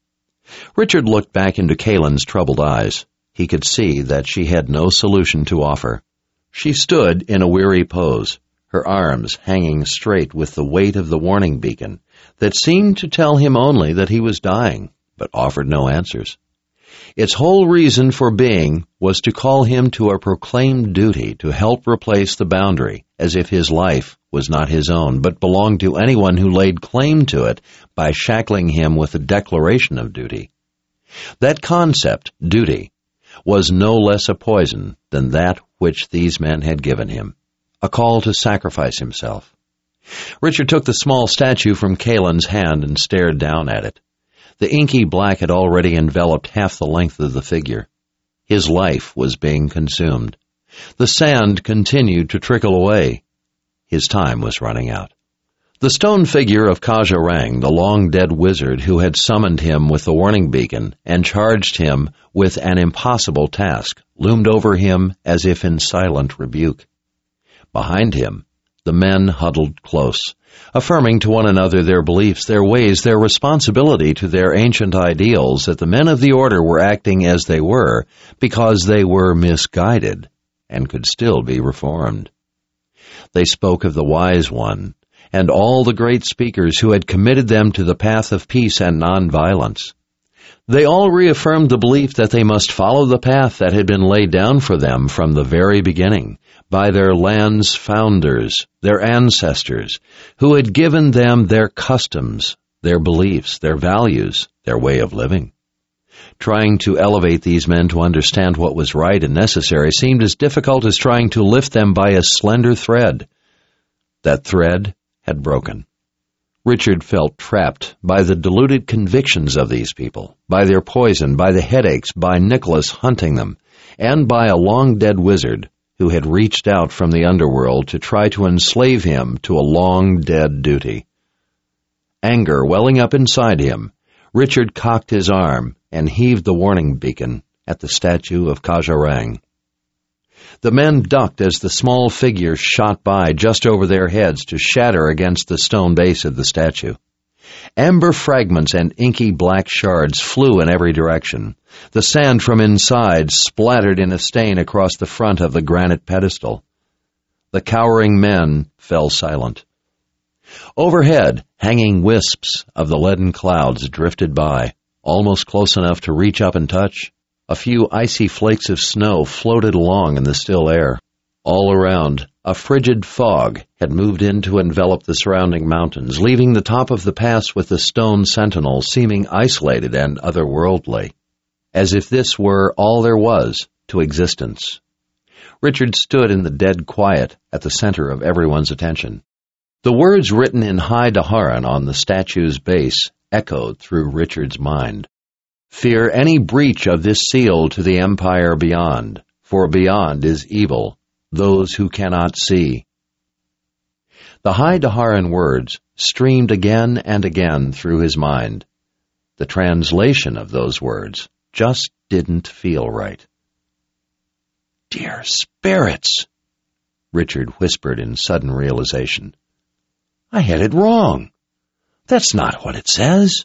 Richard looked back into Kalen's troubled eyes. He could see that she had no solution to offer. She stood in a weary pose, her arms hanging straight with the weight of the warning beacon that seemed to tell him only that he was dying, but offered no answers. Its whole reason for being was to call him to a proclaimed duty to help replace the boundary, as if his life was not his own, but belonged to anyone who laid claim to it by shackling him with a declaration of duty. That concept, duty, was no less a poison than that which these men had given him, a call to sacrifice himself. Richard took the small statue from Kalen's hand and stared down at it. The inky black had already enveloped half the length of the figure. His life was being consumed. The sand continued to trickle away. His time was running out. The stone figure of Kaja Rang, the long-dead wizard who had summoned him with the warning beacon and charged him with an impossible task, loomed over him as if in silent rebuke. Behind him, the men huddled close, affirming to one another their beliefs, their ways, their responsibility to their ancient ideals, that the men of the order were acting as they were because they were misguided and could still be reformed. They spoke of the Wise One and all the great speakers who had committed them to the path of peace and nonviolence. They all reaffirmed the belief that they must follow the path that had been laid down for them from the very beginning by their land's founders, their ancestors, who had given them their customs, their beliefs, their values, their way of living. Trying to elevate these men to understand what was right and necessary seemed as difficult as trying to lift them by a slender thread. That thread had broken. Richard felt trapped by the deluded convictions of these people, by their poison, by the headaches, by Nicholas hunting them, and by a long-dead wizard who had reached out from the underworld to try to enslave him to a long-dead duty. Anger welling up inside him, Richard cocked his arm and heaved the warning beacon at the statue of Kaja Rang. The men ducked as the small figure shot by just over their heads to shatter against the stone base of the statue. Amber fragments and inky black shards flew in every direction. The sand from inside splattered in a stain across the front of the granite pedestal. The cowering men fell silent. Overhead, hanging wisps of the leaden clouds drifted by, almost close enough to reach up and touch. A few icy flakes of snow floated along in the still air. All around, a frigid fog had moved in to envelop the surrounding mountains, leaving the top of the pass with the stone sentinel seeming isolated and otherworldly, as if this were all there was to existence. Richard stood in the dead quiet at the center of everyone's attention. The words written in High Daharan on the statue's base echoed through Richard's mind. Fear any breach of this seal to the empire beyond, for beyond is evil, those who cannot see. The High Daharan words streamed again and again through his mind. The translation of those words just didn't feel right. "Dear spirits," Richard whispered in sudden realization. "I had it wrong. That's not what it says."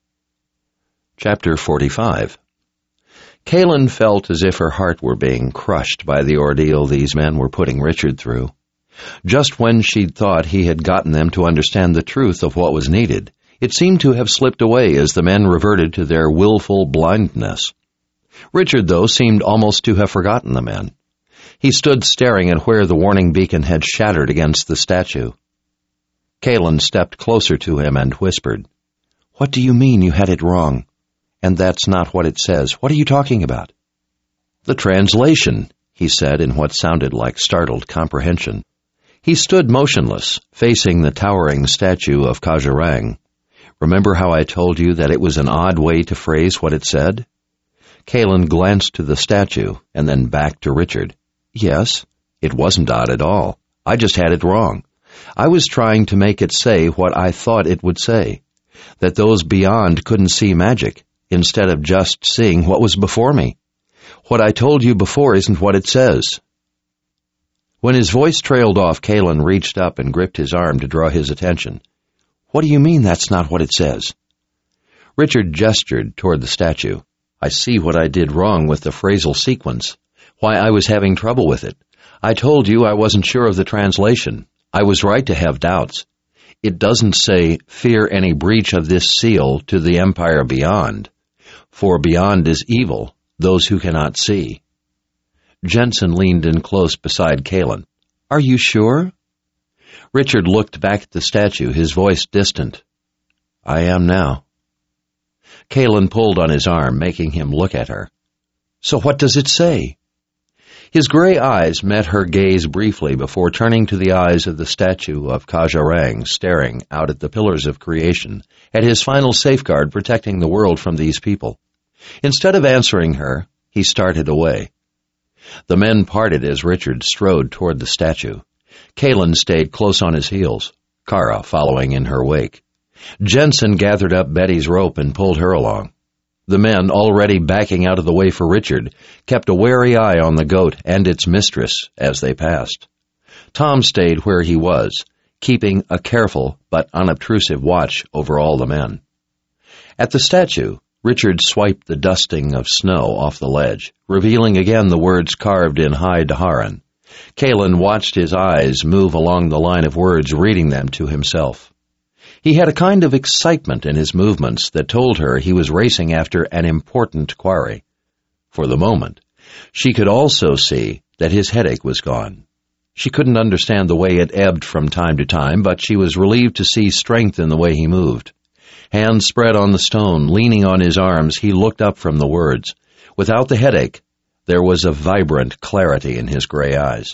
Chapter 45. Kalen felt as if her heart were being crushed by the ordeal these men were putting Richard through. Just when she'd thought he had gotten them to understand the truth of what was needed, it seemed to have slipped away as the men reverted to their willful blindness. Richard, though, seemed almost to have forgotten the men. He stood staring at where the warning beacon had shattered against the statue. Kalen stepped closer to him and whispered, "What do you mean you had it wrong? And that's not what it says. What are you talking about?" "The translation," he said in what sounded like startled comprehension. He stood motionless, facing the towering statue of Kaja Rang. "Remember how I told you that it was an odd way to phrase what it said?" Kalen glanced to the statue and then back to Richard. "Yes, it wasn't odd at all. I just had it wrong. I was trying to make it say what I thought it would say. that those beyond couldn't see magic, instead of just seeing what was before me. What I told you before isn't what it says." When his voice trailed off, Kalen reached up and gripped his arm to draw his attention. "What do you mean that's not what it says?" Richard gestured toward the statue. "I see what I did wrong with the phrasal sequence, why I was having trouble with it. I told you I wasn't sure of the translation. I was right to have doubts. It doesn't say, 'Fear any breach of this seal to the empire beyond,' for beyond is evil, those who cannot see." Jensen leaned in close beside Kalen. "Are you sure?" Richard looked back at the statue, his voice distant. "I am now." Kalen pulled on his arm, making him look at her. "So what does it say?" His gray eyes met her gaze briefly before turning to the eyes of the statue of Kajarang, staring out at the pillars of creation, at his final safeguard protecting the world from these people. Instead of answering her, he started away. The men parted as Richard strode toward the statue. Kalen stayed close on his heels, Kara following in her wake. Jensen gathered up Betty's rope and pulled her along. The men, already backing out of the way for Richard, kept a wary eye on the goat and its mistress as they passed. Tom stayed where he was, keeping a careful but unobtrusive watch over all the men. At the statue, Richard swiped the dusting of snow off the ledge, revealing again the words carved in high Daharan. Kalen watched his eyes move along the line of words, reading them to himself. He had a kind of excitement in his movements that told her he was racing after an important quarry. For the moment, she could also see that his headache was gone. She couldn't understand the way it ebbed from time to time, but she was relieved to see strength in the way he moved. Hands spread on the stone, leaning on his arms, he looked up from the words. Without the headache, there was a vibrant clarity in his gray eyes.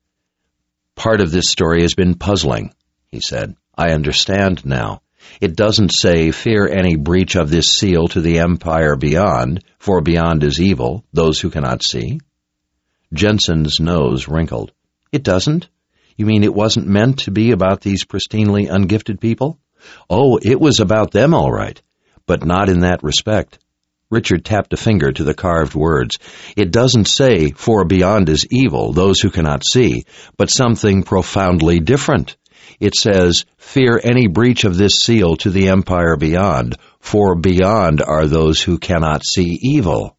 "Part of this story has been puzzling," he said. "I understand now. It doesn't say, 'Fear any breach of this seal to the empire beyond, for beyond is evil, those who cannot see.'" Jensen's nose wrinkled. "It doesn't? You mean it wasn't meant to be about these pristinely ungifted people?" "Oh, it was about them all right, but not in that respect." Richard tapped a finger to the carved words. "It doesn't say, 'For beyond is evil, those who cannot see,' but something profoundly different. It says, 'Fear any breach of this seal to the empire beyond, for beyond are those who cannot see evil.'"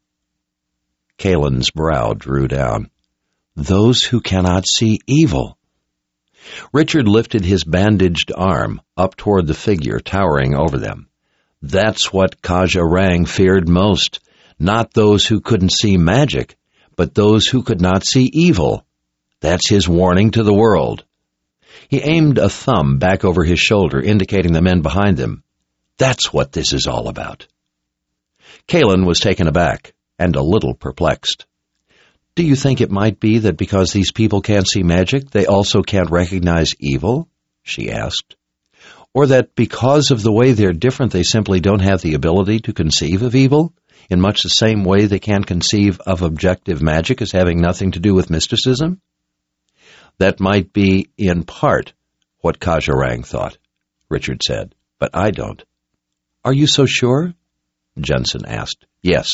Kalen's brow drew down. "Those who cannot see evil." Richard lifted his bandaged arm up toward the figure towering over them. "That's what Kajarang feared most, not those who couldn't see magic, but those who could not see evil. That's his warning to the world." He aimed a thumb back over his shoulder, indicating the men behind him. "That's what this is all about." Kalen was taken aback and a little perplexed. "Do you think it might be that because these people can't see magic, they also can't recognize evil?" she asked. "Or that because of the way they're different, they simply don't have the ability to conceive of evil, in much the same way they can't conceive of objective magic as having nothing to do with mysticism?" "That might be, in part, what Kajarang thought," Richard said, "but I don't." "Are you so sure?" Jensen asked. "Yes."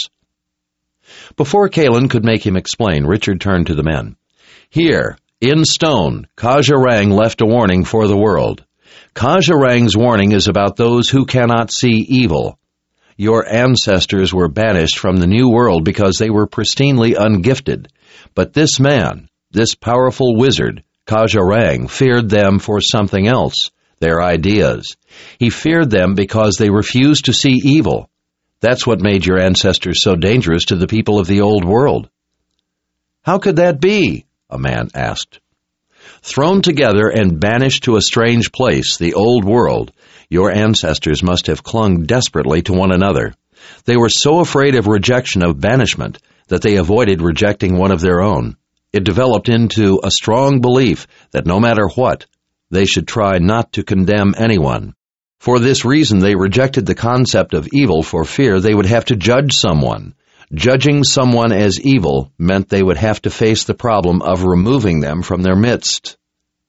Before Kalen could make him explain, Richard turned to the men. "Here, in stone, Kajarang left a warning for the world. Kajarang's warning is about those who cannot see evil. Your ancestors were banished from the new world because they were pristinely ungifted, but this man, this powerful wizard, Kajarang, feared them for something else, their ideas. He feared them because they refused to see evil. That's what made your ancestors so dangerous to the people of the old world." "How could that be?" a man asked. "Thrown together and banished to a strange place, the old world, your ancestors must have clung desperately to one another. They were so afraid of rejection of banishment that they avoided rejecting one of their own. It developed into a strong belief that no matter what, they should try not to condemn anyone. For this reason, they rejected the concept of evil for fear they would have to judge someone. Judging someone as evil meant they would have to face the problem of removing them from their midst."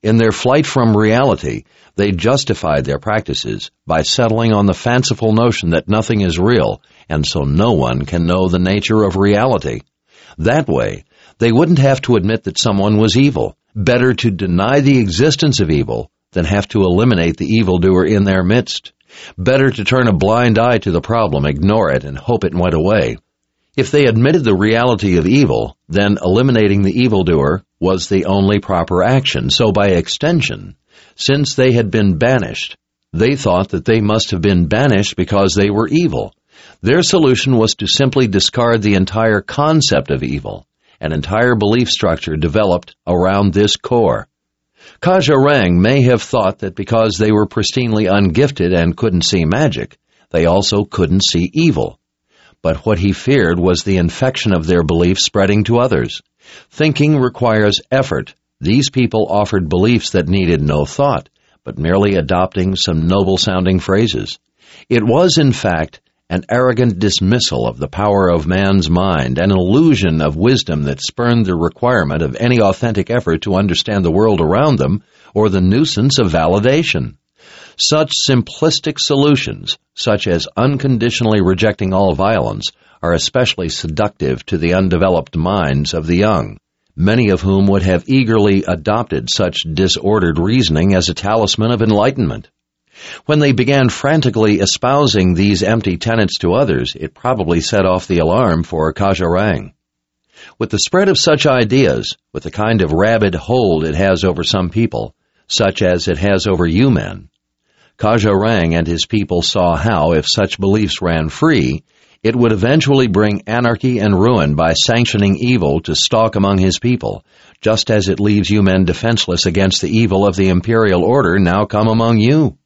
In their flight from reality, they justified their practices by settling on the fanciful notion that nothing is real, and so no one can know the nature of reality. That way, they wouldn't have to admit that someone was evil. Better to deny the existence of evil than have to eliminate the evildoer in their midst. Better to turn a blind eye to the problem, ignore it, and hope it went away. If they admitted the reality of evil, then eliminating the evildoer was the only proper action. So by extension, since they had been banished, they thought that they must have been banished because they were evil. Their solution was to simply discard the entire concept of evil. An entire belief structure developed around this core. Khaja-Rang may have thought that because they were pristinely ungifted and couldn't see magic, they also couldn't see evil. But what he feared was the infection of their belief spreading to others. Thinking requires effort. These people offered beliefs that needed no thought, but merely adopting some noble-sounding phrases. It was, in fact, an arrogant dismissal of the power of man's mind, an illusion of wisdom that spurned the requirement of any authentic effort to understand the world around them, or the nuisance of validation. Such simplistic solutions, such as unconditionally rejecting all violence, are especially seductive to the undeveloped minds of the young, many of whom would have eagerly adopted such disordered reasoning as a talisman of enlightenment. When they began frantically espousing these empty tenets to others, it probably set off the alarm for Khaja-Rang. With the spread of such ideas, with the kind of rabid hold it has over some people, such as it has over you men, Khaja-Rang and his people saw how, if such beliefs ran free, it would eventually bring anarchy and ruin by sanctioning evil to stalk among his people, just as it leaves you men defenseless against the evil of the imperial order now come among you.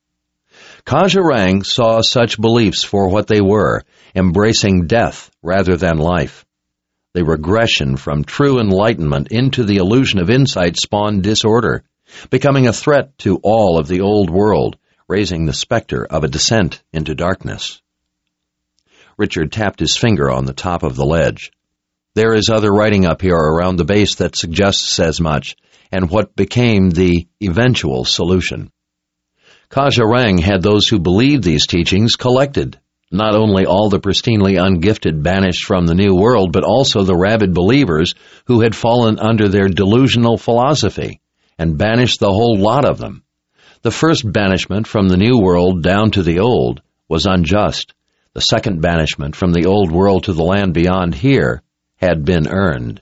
Khaja-Rang saw such beliefs for what they were, embracing death rather than life. The regression from true enlightenment into the illusion of insight spawned disorder, becoming a threat to all of the old world, raising the specter of a descent into darkness. Richard tapped his finger on the top of the ledge. There is other writing up here around the base that suggests as much, and what became the eventual solution. Khaja-Rang had those who believed these teachings collected, not only all the pristinely ungifted banished from the New World, but also the rabid believers who had fallen under their delusional philosophy, and banished the whole lot of them. The first banishment from the New World down to the Old was unjust. The second banishment from the Old World to the land beyond here had been earned.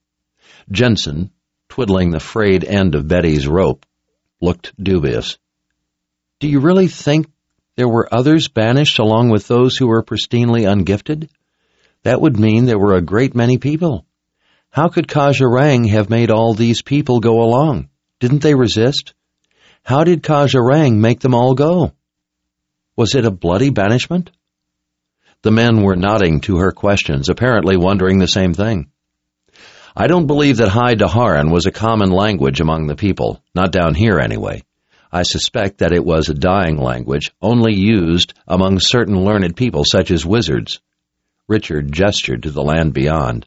Jensen, twiddling the frayed end of Betty's rope, looked dubious. Do you really think there were others banished along with those who were pristinely ungifted? That would mean there were a great many people. How could Khaja-Rang have made all these people go along? Didn't they resist? How did Khaja-Rang make them all go? Was it a bloody banishment? The men were nodding to her questions, apparently wondering the same thing. I don't believe that High Daharan was a common language among the people, not down here anyway. I suspect that it was a dying language, only used among certain learned people such as wizards. Richard gestured to the land beyond.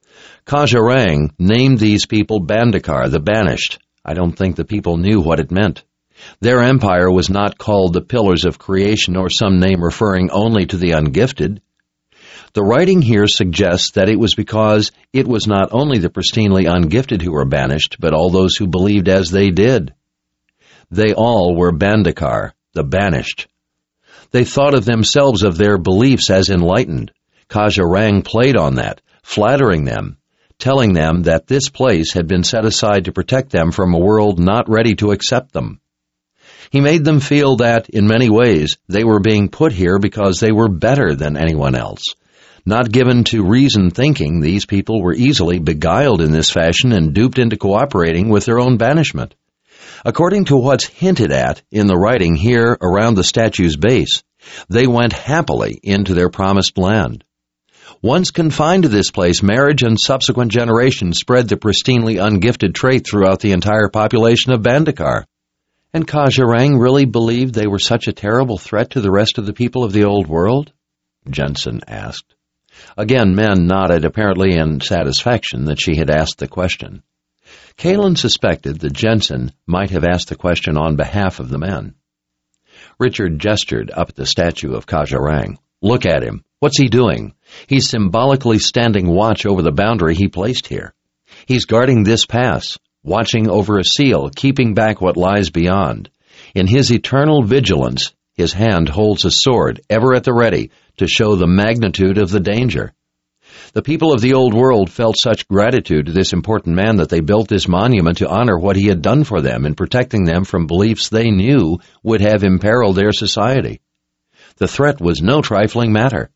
Khaja-Rang named these people Bandakar, the Banished. I don't think the people knew what it meant. Their empire was not called the Pillars of Creation or some name referring only to the ungifted. The writing here suggests that it was because it was not only the pristinely ungifted who were banished, but all those who believed as they did. They all were Bandakar, the banished. They thought of themselves, of their beliefs, as enlightened. Khaja-Rang played on that, flattering them, telling them that this place had been set aside to protect them from a world not ready to accept them. He made them feel that, in many ways, they were being put here because they were better than anyone else. Not given to reasoned thinking, these people were easily beguiled in this fashion and duped into cooperating with their own banishment. According to what's hinted at in the writing here around the statue's base, they went happily into their promised land. Once confined to this place, marriage and subsequent generations spread the pristinely ungifted trait throughout the entire population of Bandakar. And Khaja-Rang really believed they were such a terrible threat to the rest of the people of the old world? Jensen asked. Again, men nodded, apparently in satisfaction that she had asked the question. Kalin suspected that Jensen might have asked the question on behalf of the men. Richard gestured up at the statue of Kajarang. "Look at him. What's he doing? He's symbolically standing watch over the boundary he placed here. He's guarding this pass, watching over a seal, keeping back what lies beyond. In his eternal vigilance, his hand holds a sword, ever at the ready, to show the magnitude of the danger." The people of the old world felt such gratitude to this important man that they built this monument to honor what he had done for them in protecting them from beliefs they knew would have imperiled their society. The threat was no trifling matter.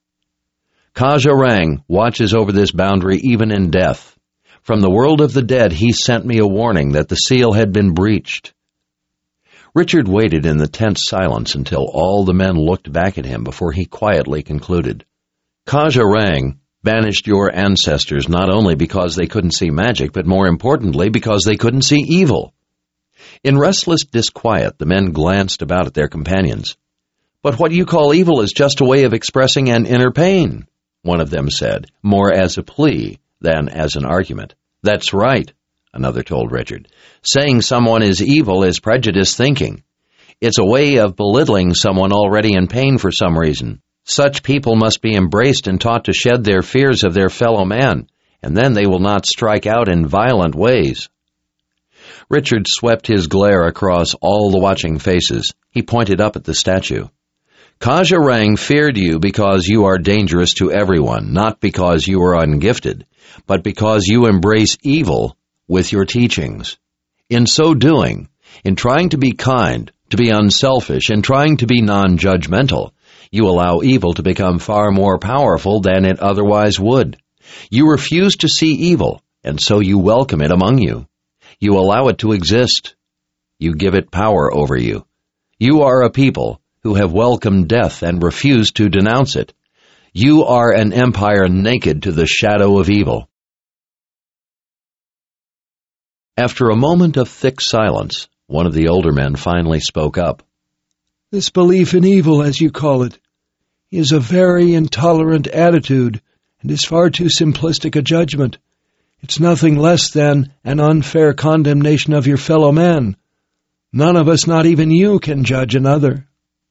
"Kajarang watches over this boundary even in death. From the world of the dead he sent me a warning that the seal had been breached." Richard waited in the tense silence until all the men looked back at him before he quietly concluded. "Kajarang banished your ancestors not only because they couldn't see magic, but more importantly because they couldn't see evil." In restless disquiet, the men glanced about at their companions. "But what you call evil is just a way of expressing an inner pain," one of them said, more as a plea than as an argument. "That's right," another told Richard. "Saying someone is evil is prejudiced thinking. It's a way of belittling someone already in pain for some reason. Such people must be embraced and taught to shed their fears of their fellow man, and then they will not strike out in violent ways." Richard swept his glare across all the watching faces. He pointed up at the statue. "Kajarang feared you because you are dangerous to everyone, not because you are ungifted, but because you embrace evil with your teachings. In so doing, in trying to be kind, to be unselfish, and trying to be non-judgmental, you allow evil to become far more powerful than it otherwise would. You refuse to see evil, and so you welcome it among you. You allow it to exist. You give it power over you. You are a people who have welcomed death and refused to denounce it. You are an empire naked to the shadow of evil." After a moment of thick silence, one of the older men finally spoke up. "This belief in evil, as you call it, is a very intolerant attitude and is far too simplistic a judgment. It's nothing less than an unfair condemnation of your fellow man. None of us, not even you, can judge another."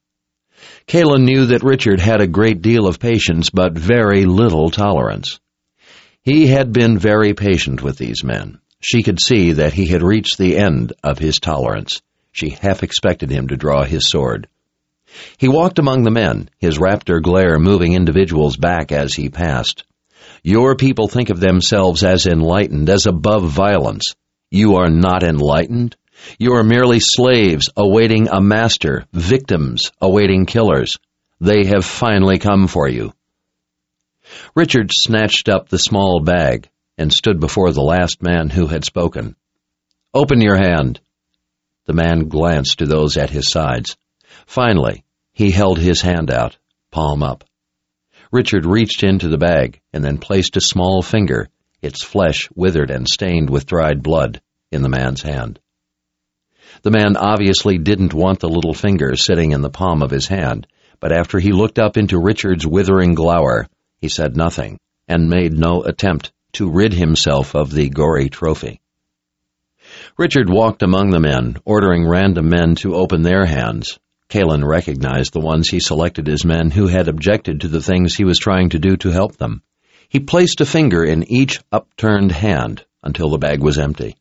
Kalin knew that Richard had a great deal of patience, but very little tolerance. He had been very patient with these men. She could see that he had reached the end of his tolerance. She half expected him to draw his sword. He walked among the men, his raptor glare moving individuals back as he passed. "Your people think of themselves as enlightened, as above violence. You are not enlightened. You are merely slaves awaiting a master, victims awaiting killers. They have finally come for you." Richard snatched up the small bag and stood before the last man who had spoken. "Open your hand." The man glanced to those at his sides. Finally, he held his hand out, palm up. Richard reached into the bag and then placed a small finger, its flesh withered and stained with dried blood, in the man's hand. The man obviously didn't want the little finger sitting in the palm of his hand, but after he looked up into Richard's withering glower, he said nothing and made no attempt to rid himself of the gory trophy. Richard walked among the men, ordering random men to open their hands. Kalin recognized the ones he selected as men who had objected to the things he was trying to do to help them. He placed a finger in each upturned hand until the bag was empty.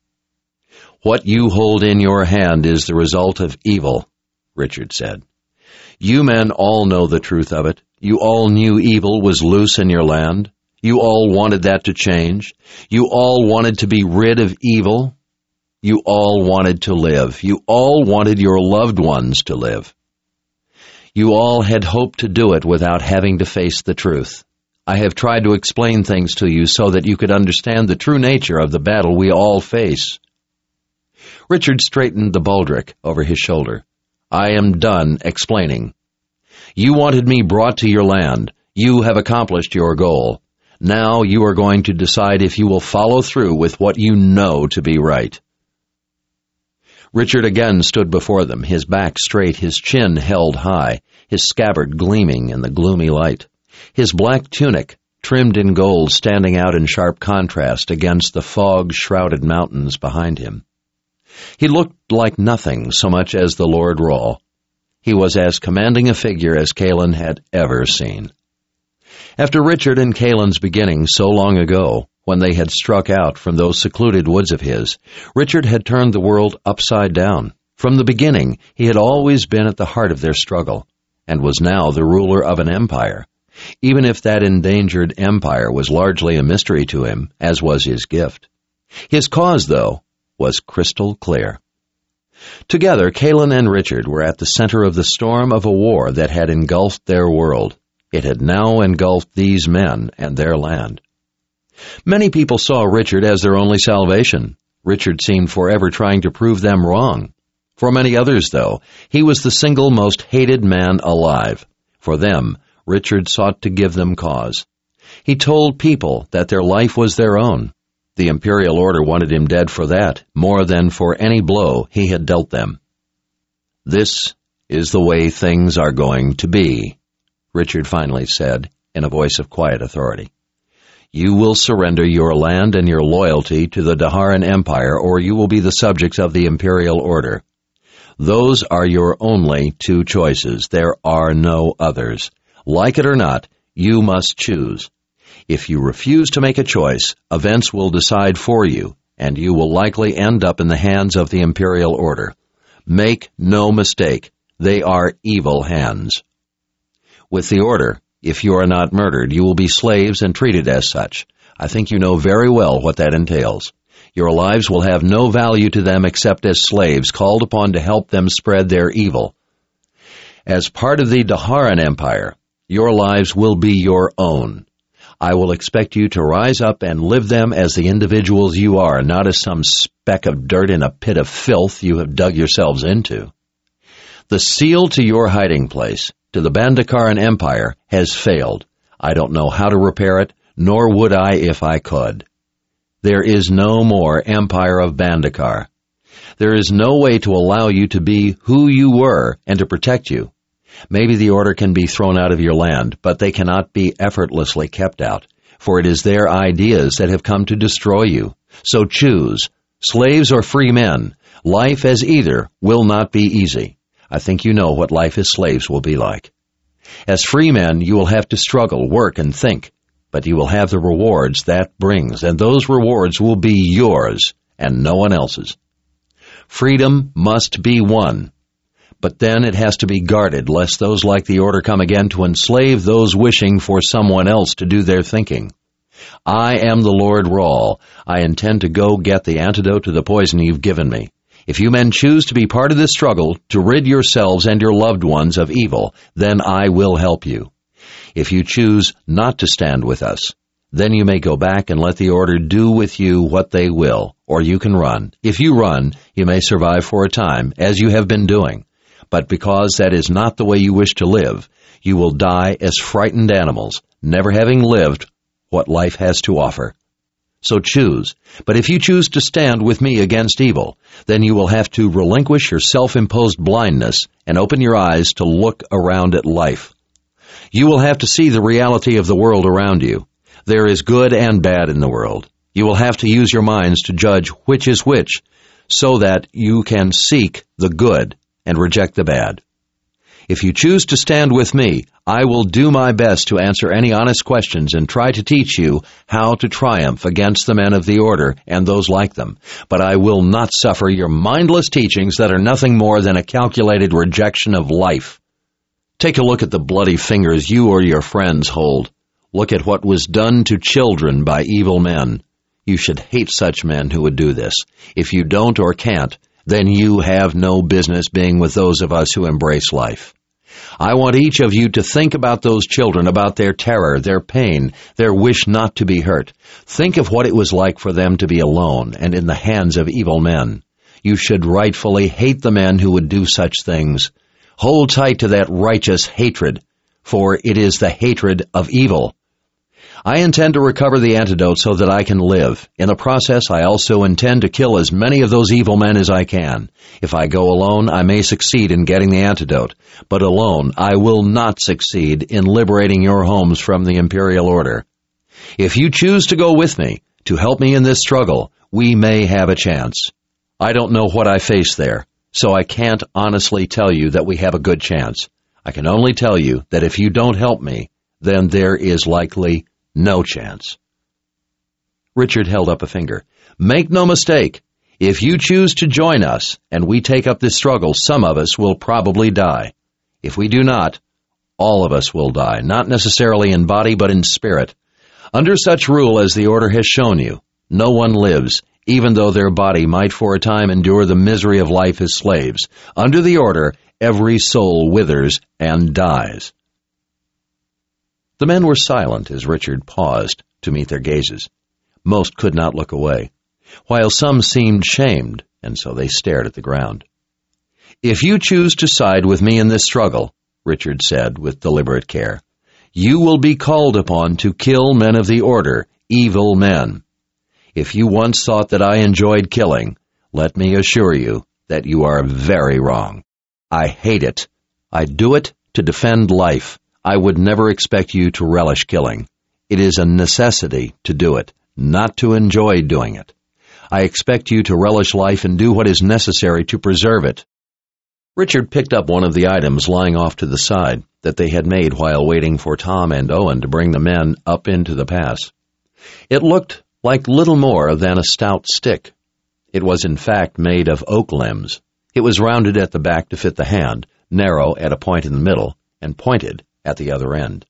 "What you hold in your hand is the result of evil," Richard said. "You men all know the truth of it. You all knew evil was loose in your land. You all wanted that to change. You all wanted to be rid of evil. You all wanted to live. You all wanted your loved ones to live. You all had hoped to do it without having to face the truth. I have tried to explain things to you so that you could understand the true nature of the battle we all face." Richard straightened the baldric over his shoulder. "I am done explaining. You wanted me brought to your land. You have accomplished your goal. Now you are going to decide if you will follow through with what you know to be right." Richard again stood before them, his back straight, his chin held high, his scabbard gleaming in the gloomy light. His black tunic trimmed in gold, standing out in sharp contrast against the fog-shrouded mountains behind him. He looked like nothing so much as the Lord Rahl. He was as commanding a figure as Cailan had ever seen. After Richard and Cailan's beginning so long ago, when they had struck out from those secluded woods of his, Richard had turned the world upside down. From the beginning, he had always been at the heart of their struggle, and was now the ruler of an empire, even if that endangered empire was largely a mystery to him, as was his gift. His cause, though, was crystal clear. Together, Cailan and Richard were at the center of the storm of a war that had engulfed their world. It had now engulfed these men and their land. Many people saw Richard as their only salvation. Richard seemed forever trying to prove them wrong. For many others, though, he was the single most hated man alive. For them, Richard sought to give them cause. He told people that their life was their own. The imperial order wanted him dead for that, more than for any blow he had dealt them. "This is the way things are going to be," Richard finally said, in a voice of quiet authority. "You will surrender your land and your loyalty to the Daharan Empire, or you will be the subjects of the imperial order. Those are your only two choices. There are no others. Like it or not, you must choose. If you refuse to make a choice, events will decide for you, and you will likely end up in the hands of the imperial order. Make no mistake, they are evil hands. With the order, if you are not murdered, you will be slaves and treated as such. I think you know very well what that entails. Your lives will have no value to them except as slaves called upon to help them spread their evil. As part of the Daharan Empire, your lives will be your own. I will expect you to rise up and live them as the individuals you are, not as some speck of dirt in a pit of filth you have dug yourselves into. The seal to your hiding place, to the Bandakaran Empire, has failed. I don't know how to repair it, nor would I if I could. There is no more Empire of Bandakar. There is no way to allow you to be who you were and to protect you. Maybe the order can be thrown out of your land, but they cannot be effortlessly kept out, for it is their ideas that have come to destroy you. So choose, slaves or free men. Life as either will not be easy. I think you know what life as slaves will be like. As free men, you will have to struggle, work, and think, but you will have the rewards that brings, and those rewards will be yours and no one else's. Freedom must be won. But then it has to be guarded, lest those like the order come again to enslave those wishing for someone else to do their thinking. I am the Lord Rahl. I intend to go get the antidote to the poison you've given me. If you men choose to be part of this struggle, to rid yourselves and your loved ones of evil, then I will help you. If you choose not to stand with us, then you may go back and let the order do with you what they will, or you can run. If you run, you may survive for a time, as you have been doing. But because that is not the way you wish to live, you will die as frightened animals, never having lived what life has to offer. So choose. But if you choose to stand with me against evil, then you will have to relinquish your self-imposed blindness and open your eyes to look around at life. You will have to see the reality of the world around you. There is good and bad in the world. You will have to use your minds to judge which is which, so that you can seek the good and reject the bad. If you choose to stand with me, I will do my best to answer any honest questions and try to teach you how to triumph against the men of the order and those like them. But I will not suffer your mindless teachings that are nothing more than a calculated rejection of life. Take a look at the bloody fingers you or your friends hold. Look at what was done to children by evil men. You should hate such men who would do this. If you don't or can't, then you have no business being with those of us who embrace life. I want each of you to think about those children, about their terror, their pain, their wish not to be hurt. Think of what it was like for them to be alone and in the hands of evil men. You should rightfully hate the men who would do such things. Hold tight to that righteous hatred, for it is the hatred of evil. I intend to recover the antidote so that I can live. In the process, I also intend to kill as many of those evil men as I can. If I go alone, I may succeed in getting the antidote, but alone I will not succeed in liberating your homes from the imperial order. If you choose to go with me, to help me in this struggle, we may have a chance. I don't know what I face there, so I can't honestly tell you that we have a good chance. I can only tell you that if you don't help me, then there is likely no chance." Richard held up a finger. "Make no mistake. If you choose to join us and we take up this struggle, some of us will probably die. If we do not, all of us will die, not necessarily in body but in spirit. Under such rule as the Order has shown you, no one lives, even though their body might for a time endure the misery of life as slaves. Under the Order, every soul withers and dies." The men were silent as Richard paused to meet their gazes. Most could not look away, while some seemed shamed, and so they stared at the ground. "If you choose to side with me in this struggle," Richard said with deliberate care, "you will be called upon to kill men of the Order, evil men. If you once thought that I enjoyed killing, let me assure you that you are very wrong. I hate it. I do it to defend life. I would never expect you to relish killing. It is a necessity to do it, not to enjoy doing it. I expect you to relish life and do what is necessary to preserve it." Richard picked up one of the items lying off to the side that they had made while waiting for Tom and Owen to bring the men up into the pass. It looked like little more than a stout stick. It was in fact made of oak limbs. It was rounded at the back to fit the hand, narrow at a point in the middle, and pointed at the other end.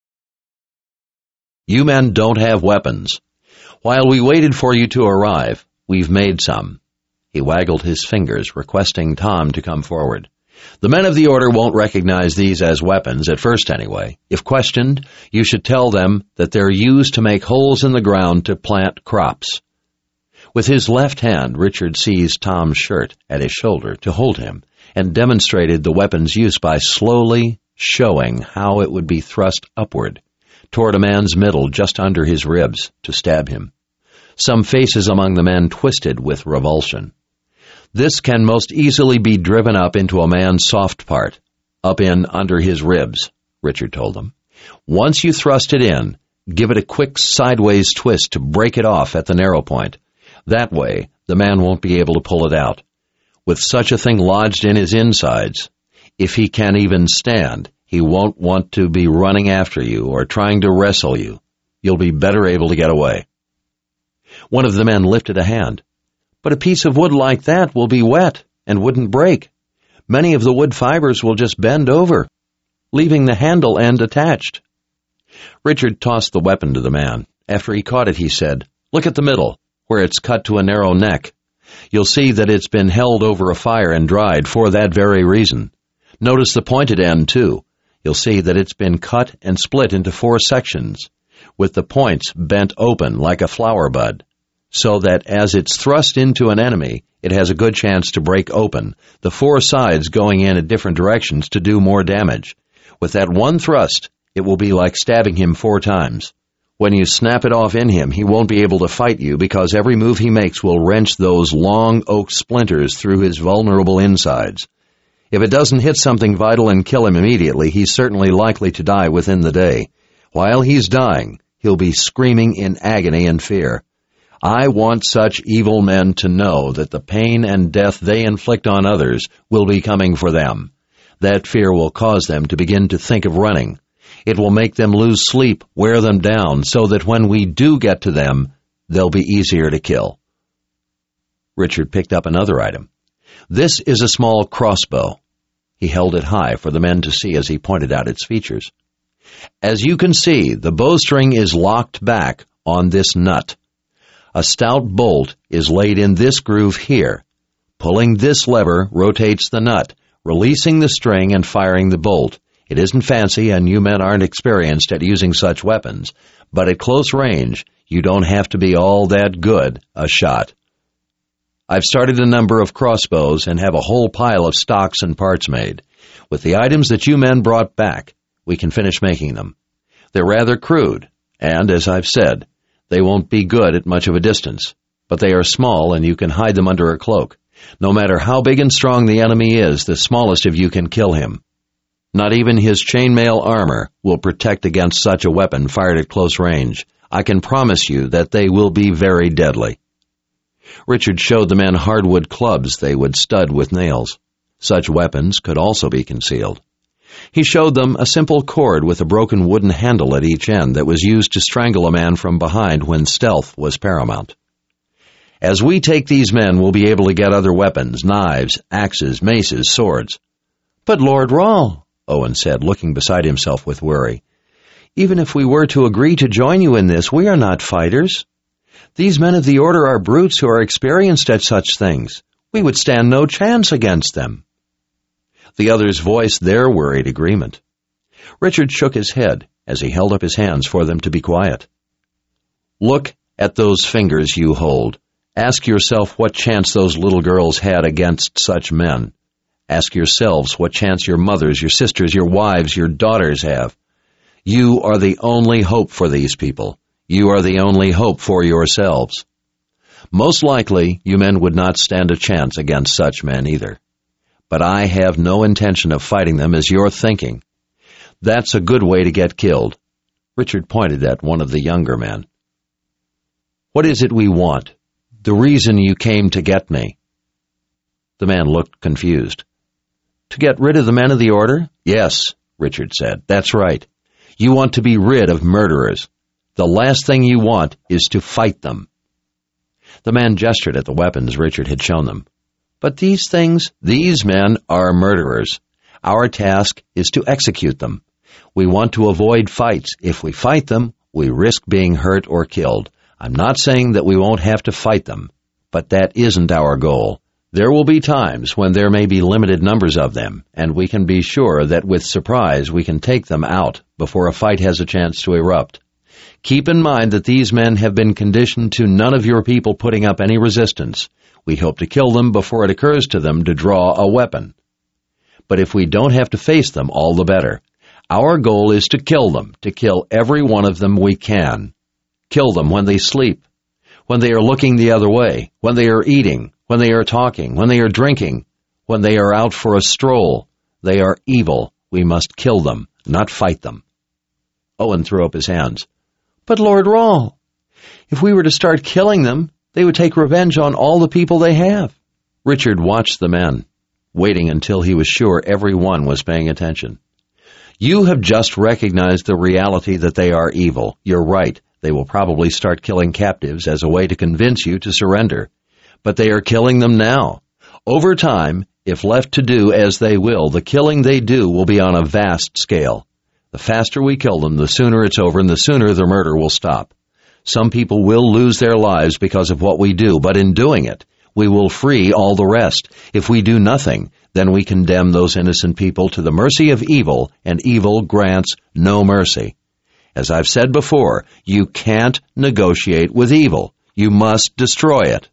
"You men don't have weapons. While we waited for you to arrive, we've made some." He waggled his fingers, requesting Tom to come forward. "The men of the Order won't recognize these as weapons, at first anyway. If questioned, you should tell them that they're used to make holes in the ground to plant crops." With his left hand, Richard seized Tom's shirt at his shoulder to hold him, and demonstrated the weapon's use by slowly showing how it would be thrust upward, toward a man's middle just under his ribs, to stab him. Some faces among the men twisted with revulsion. "This can most easily be driven up into a man's soft part, up in under his ribs," Richard told them. "Once you thrust it in, give it a quick sideways twist to break it off at the narrow point. That way, the man won't be able to pull it out. With such a thing lodged in his insides, if he can even stand, he won't want to be running after you or trying to wrestle you. You'll be better able to get away." One of the men lifted a hand. "But a piece of wood like that will be wet and wouldn't break. Many of the wood fibers will just bend over, leaving the handle end attached." Richard tossed the weapon to the man. After he caught it, he said, "Look at the middle, where it's cut to a narrow neck. You'll see that it's been held over a fire and dried for that very reason. Notice the pointed end, too. You'll see that it's been cut and split into 4 sections, with the points bent open like a flower bud, so that as it's thrust into an enemy, it has a good chance to break open, the 4 sides going in at different directions to do more damage. With that one thrust, it will be like stabbing him 4 times. When you snap it off in him, he won't be able to fight you because every move he makes will wrench those long oak splinters through his vulnerable insides. If it doesn't hit something vital and kill him immediately, he's certainly likely to die within the day. While he's dying, he'll be screaming in agony and fear. I want such evil men to know that the pain and death they inflict on others will be coming for them. That fear will cause them to begin to think of running. It will make them lose sleep, wear them down, so that when we do get to them, they'll be easier to kill." Richard picked up another item. "This is a small crossbow." He held it high for the men to see as he pointed out its features. "As you can see, the bowstring is locked back on this nut. A stout bolt is laid in this groove here. Pulling this lever rotates the nut, releasing the string and firing the bolt. It isn't fancy, and you men aren't experienced at using such weapons, but at close range, you don't have to be all that good a shot. I've started a number of crossbows and have a whole pile of stocks and parts made. With the items that you men brought back, we can finish making them. They're rather crude, and, as I've said, they won't be good at much of a distance, but they are small and you can hide them under a cloak. No matter how big and strong the enemy is, the smallest of you can kill him. Not even his chainmail armor will protect against such a weapon fired at close range. I can promise you that they will be very deadly." Richard showed the men hardwood clubs they would stud with nails. Such weapons could also be concealed. He showed them a simple cord with a broken wooden handle at each end that was used to strangle a man from behind when stealth was paramount. "As we take these men, we'll be able to get other weapons, knives, axes, maces, swords." "But Lord Rahl," Owen said, looking beside himself with worry, "even if we were to agree to join you in this, we are not fighters. These men of the Order are brutes who are experienced at such things. We would stand no chance against them." The others voiced their worried agreement. Richard shook his head as he held up his hands for them to be quiet. "Look at those fingers you hold. Ask yourself what chance those little girls had against such men. Ask yourselves what chance your mothers, your sisters, your wives, your daughters have. You are the only hope for these people. You are the only hope for yourselves. Most likely, you men would not stand a chance against such men either. But I have no intention of fighting them as you're thinking. That's a good way to get killed." Richard pointed at one of the younger men. "What is it we want? The reason you came to get me?" The man looked confused. "To get rid of the men of the Order?" "Yes," Richard said. "That's right. You want to be rid of murderers. The last thing you want is to fight them." The man gestured at the weapons Richard had shown them. "But these men are murderers. Our task is to execute them. We want to avoid fights. If we fight them, we risk being hurt or killed. I'm not saying that we won't have to fight them, but that isn't our goal. There will be times when there may be limited numbers of them, and we can be sure that with surprise we can take them out before a fight has a chance to erupt. Keep in mind that these men have been conditioned to none of your people putting up any resistance. We hope to kill them before it occurs to them to draw a weapon. But if we don't have to face them, all the better. Our goal is to kill them, to kill every one of them we can. Kill them when they sleep, when they are looking the other way, when they are eating, when they are talking, when they are drinking, when they are out for a stroll. They are evil. We must kill them, not fight them." Owen threw up his hands. "But Lord Rahl, if we were to start killing them, they would take revenge on all the people they have." Richard watched the men, waiting until he was sure every one was paying attention. "You have just recognized the reality that they are evil. You're right. They will probably start killing captives as a way to convince you to surrender. But they are killing them now. Over time, if left to do as they will, the killing they do will be on a vast scale. The faster we kill them, the sooner it's over and the sooner the murder will stop. Some people will lose their lives because of what we do, but in doing it, we will free all the rest. If we do nothing, then we condemn those innocent people to the mercy of evil, and evil grants no mercy. As I've said before, you can't negotiate with evil. You must destroy it."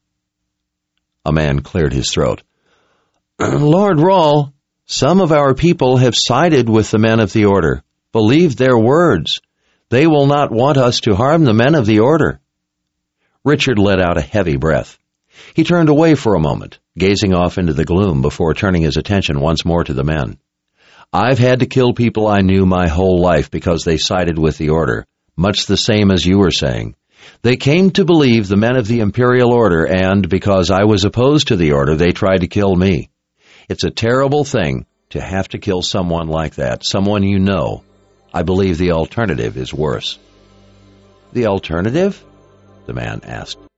A man cleared his throat. "Lord Rahl, some of our people have sided with the men of the Order, believed their words. They will not want us to harm the men of the Order." Richard let out a heavy breath. He turned away for a moment, gazing off into the gloom before turning his attention once more to the men. "I've had to kill people I knew my whole life because they sided with the Order, much the same as you were saying. They came to believe the men of the Imperial Order, and because I was opposed to the Order, they tried to kill me. It's a terrible thing to have to kill someone like that, someone you know. I believe the alternative is worse." "The alternative?" the man asked.